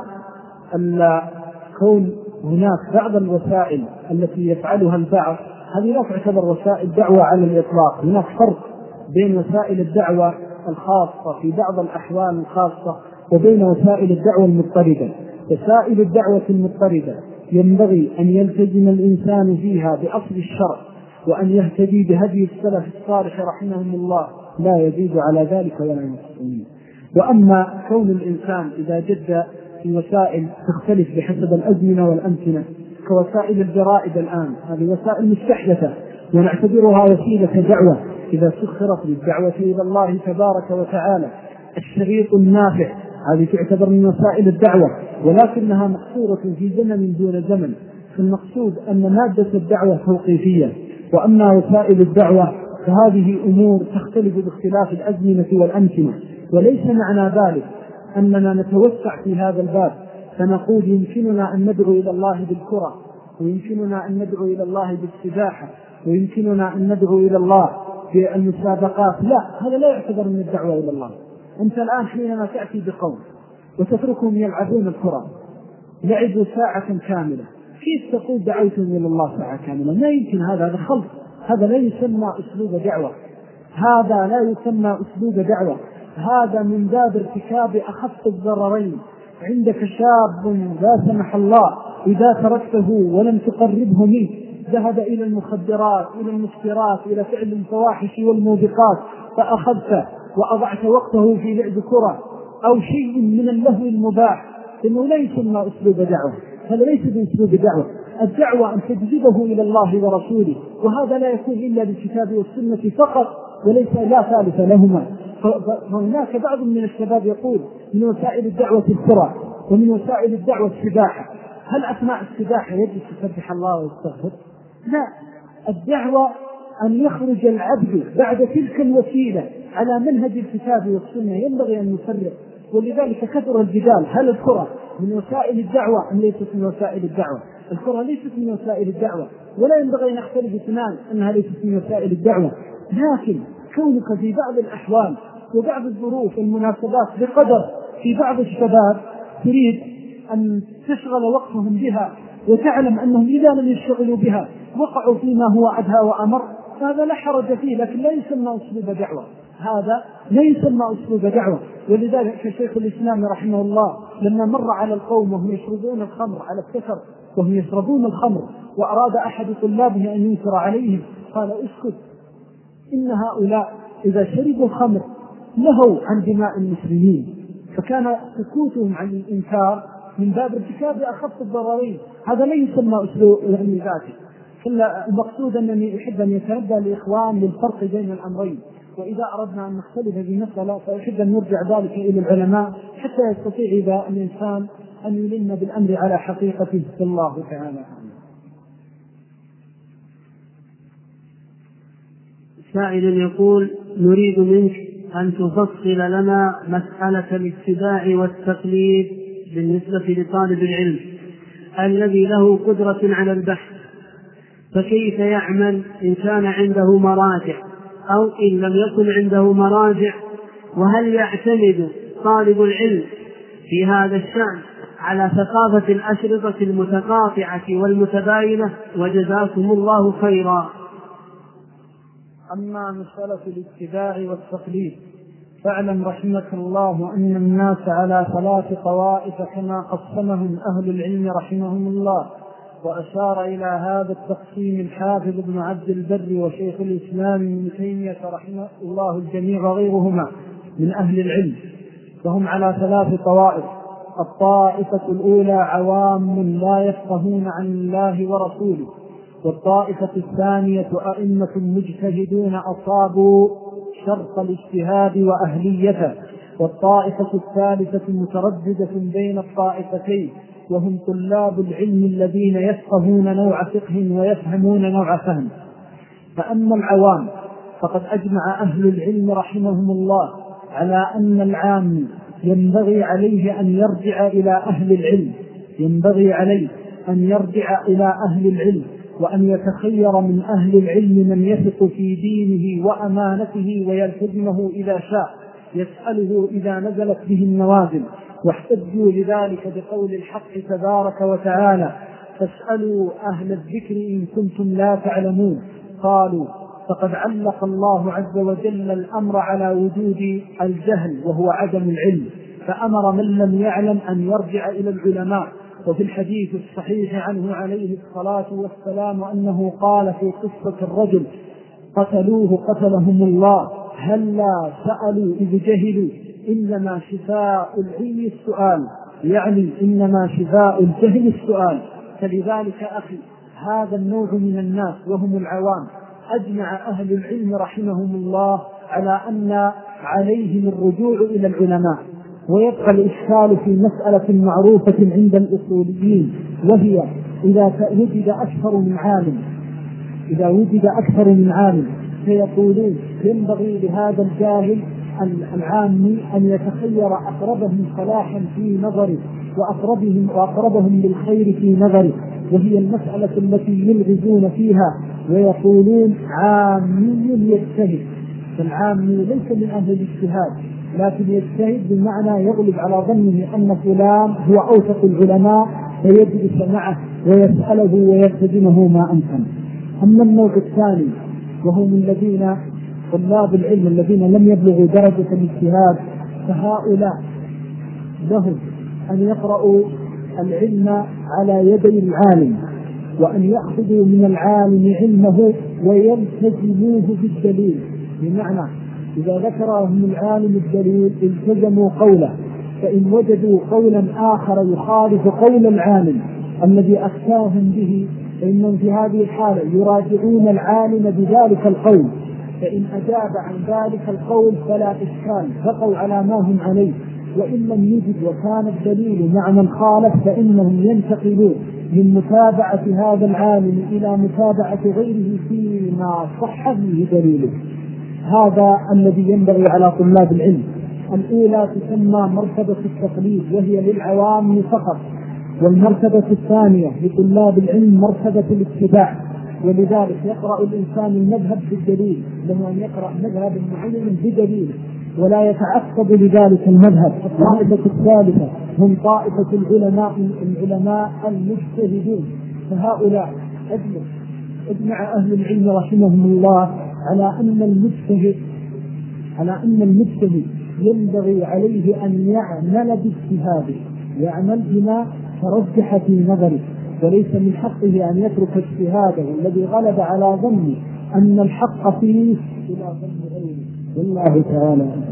كون هناك بعض الوسائل التي يفعلها البعض هذه لا تعتبر وسائل دعوة على الإطلاق. هناك فرق بين وسائل الدعوة الخاصة في بعض الأحوال الخاصة وبين وسائل الدعوة المضطردة. وسائل الدعوة المضطردة ينبغي أن يلتزم الإنسان فيها بأصل الشرع وأن يهتدي بهدي السلف الصالح رحمهم الله، لا يزيد على ذلك ولا ينقص. وأما كون الإنسان إذا جد في وسائل تختلف بحسب الأزمنة والأمكنة كوسائل الجرائد الآن، هذه وسائل مستحدثة ونعتبرها وسيلة دعوة إذا سخرت للدعوة إلى الله تبارك وتعالى. الشريط النافع هذه تعتبر من وسائل الدعوة، ولكنها محصورة في زمن دون زمن. فالمقصود أن مادة الدعوة توقيفية. وأما وسائل الدعوة فهذه أمور تختلف باختلاف الأزمنة والأمكنة. وليس معنى ذلك أننا نتوسع في هذا الباب فنقول يمكننا أن ندعو إلى الله بالكرة، ويمكننا أن ندعو إلى الله بالسباحة، ويمكننا أن ندعو إلى الله بالمسابقات. لا، هذا لا يعتبر من الدعوة إلى الله. أنت الآن حينما تأتي بقوم وتتركهم يلعبون الكرة لعبوا ساعة كاملة، كيف تقول دعوتهم إلى الله ساعة كاملة؟ ما يمكن، هذا خلط، هذا لا يسمى أسلوب دعوة، هذا لا يسمى أسلوب دعوة، هذا من باب ارتكاب أخف الضررين. عندك شاب لا سمح الله إذا تركته ولم تقربه منه ذهب إلى المخدرات، إلى المسكرات، إلى فعل الفواحش والموبقات، فأخذت وأضعت وقته في لعب كرة أو شيء من اللهو المباح، إنه لا يسمى أسلوب دعوة. هذا ليس بأسلوب دعوة. الدعوة أن تجذبه إلى الله ورسوله، وهذا لا يكون إلا بالكتاب والسنة فقط وليس لا ثالث لهما. فهناك بعض من الشباب يقول من وسائل الدعوة الكرة ومن وسائل الدعوة السباحة. هل أثناء السباحة يجب تسبح الله ويستغفر؟ لا. الدعوة أن يخرج العبد بعد تلك الوسيلة على منهج الكتاب والسنة، ينبغي أن يفرق. ولذلك كثر الجدال هل الكرة من وسائل الدعوة أم ليست من وسائل الدعوة؟ الكرة ليست من وسائل الدعوة، ولا ينبغي أن نختلف اثنان أنها ليست من وسائل الدعوة. لكن كونك في بعض الأحوال وبعض الظروف والمناسبات بقدر في بعض الشباب تريد أن تشغل وقتهم بها وتعلم أنهم إذا لم يشتغلوا بها وقعوا فيما هو أدهى وأمر، هذا لا حرج فيه، لكن لا يسمى أسلوب دعوة. هذا لا يسمى أسلوب دعوة. ولذلك شيخ الإسلام رحمه الله لما مر على القوم وهم يشربون الخمر على الكثر وهم يشربون الخمر وأراد أحد طلابه أن ينكر عليهم قال اسكت، إن هؤلاء إذا شربوا الخمر نهوا عن دماء المسلمين، فكان سكوتهم عن الإنكار من باب ارتكاب أخف الضررين. هذا لا يسمى أسلوب ذاتي. المقصود أنني أحب أن يتنبه الإخوان للفرق بين الأمرين، وإذا أردنا أن نختلف بمسألة فأحب أن يرجع ذلك إلى العلماء حتى يستطيع إذا الإنسان أن يلم بالأمر على حقيقته. الله تعالى. سائل يقول نريد منك أن تفصل لنا مسألة الاتباع والتقليد بالنسبة لطالب العلم الذي له قدرة على البحث، فكيف يعمل إن كان عنده مراجع أو إن لم يكن عنده مراجع؟ وهل يعتمد طالب العلم في هذا الشأن على ثقافة الأشرطة المتقاطعة والمتباينة؟ وجزاكم الله خيرا. أما مسألة الاتباع والتقليد فاعلم رحمك الله أن الناس على 3 طوائف كما قسمهم أهل العلم رحمهم الله، وأشار إلى هذا التقسيم الحافظ ابن عبد البر وشيخ الإسلام ابن تيمية رحمه الله الجميع وغيرهما من أهل العلم. فهم على 3 طوائف. الطائفة الأولى عوام لا يفقهون عن الله ورسوله، والطائفة الثانية أئمة مجتهدون أصابوا شرط الاجتهاد وأهليته، والطائفة الثالثة مترددة بين الطائفتين وهم طلاب العلم الذين يفقهون نوع فقه ويفهمون نوع فهم. فأما العوام فقد أجمع أهل العلم رحمهم الله على أن العام ينبغي عليه أن يرجع إلى أهل العلم، ينبغي عليه أن يرجع إلى أهل العلم وأن يتخير من أهل العلم من يثق في دينه وأمانته ويلتزمه إذا شاء، يسأله إذا نزلت به النوازل. واحتجوا لذلك بقول الحق تبارك وتعالى فاسألوا أهل الذكر إن كنتم لا تعلمون. قالوا فقد علق الله عز وجل الأمر على وجود الجهل وهو عدم العلم، فأمر من لم يعلم أن يرجع إلى العلماء. وفي الحديث الصحيح عنه عليه الصلاة والسلام أنه قال في قصة الرجل قتلوه قتلهم الله هلا سألوا إذ جهلوا إنما شفاء العلم السؤال، يعني إنما شفاء الجهل السؤال. فلذلك أخي هذا النوع من الناس وهم العوام أجمع أهل العلم رحمهم الله على أن عليهم الرجوع إلى العلماء. ويبقى الإشكال في مسألة معروفة عند الأصوليين، وهي إذا وجد أكثر من عالم فيقولون ينبغي لهذا الجاهل العام أن يتخير أقربهم صلاحا في نظره وأقربهم للخير في نظره، وهي المسألة التي يلغزون فيها ويقولون عامي يجتهد. فالعامي ليس من أهل الاجتهاد، لكن يجتهد بمعنى يغلب على ظنه أن فلان هو أوثق العلماء فيجلس معه ويسأله ويلتزمه ما أمكن. أما النوع الثاني وهم الذين طلاب العلم الذين لم يبلغوا درجة الاجتهاد، فهؤلاء لهم أن يقرأوا العلم على يدي العالم وأن يأخذوا من العالم علمه ويلتزموه بالدليل. بمعنى إذا ذكرهم العالم الدليل التزموا قوله، فإن وجدوا قولا آخر يخالف قول العالم الذي أفتاهم به فإنهم في هذه الحالة يراجعون العالم بذلك القول، فإن أجاب عن ذلك القول فلا إشكال، بقوا على ما هم عليه. وإن لم يجد وكان الدليل مع من خالف فإنهم ينتقلون من متابعة هذا العالم إلى متابعة غيره فيما صح فيه دليله. هذا الذي ينبغي على طلاب العلم. الأولى تسمى مرتبة التقليد وهي للعوام فقط، والمرتبة الثانية لطلاب العلم مرتبة الاتباع، ولذلك يقرأ الإنسان المذهب بالدليل، له أن يقرأ مذهب معين بدليل ولا يتعقب لذلك المذهب. الطائفة الثالثة هم طائفة العلماء المجتهدون، فهؤلاء اجمع أهل العلم رحمهم الله على أن المجتهد ينبغي عليه أن يعمل باجتهاده، يعمل بما ترجح في نظره، وليس من حقه أن يترك اجتهاده الذي غلب على ظنه أن الحق فيه إلى ظن غيره. والله تعالى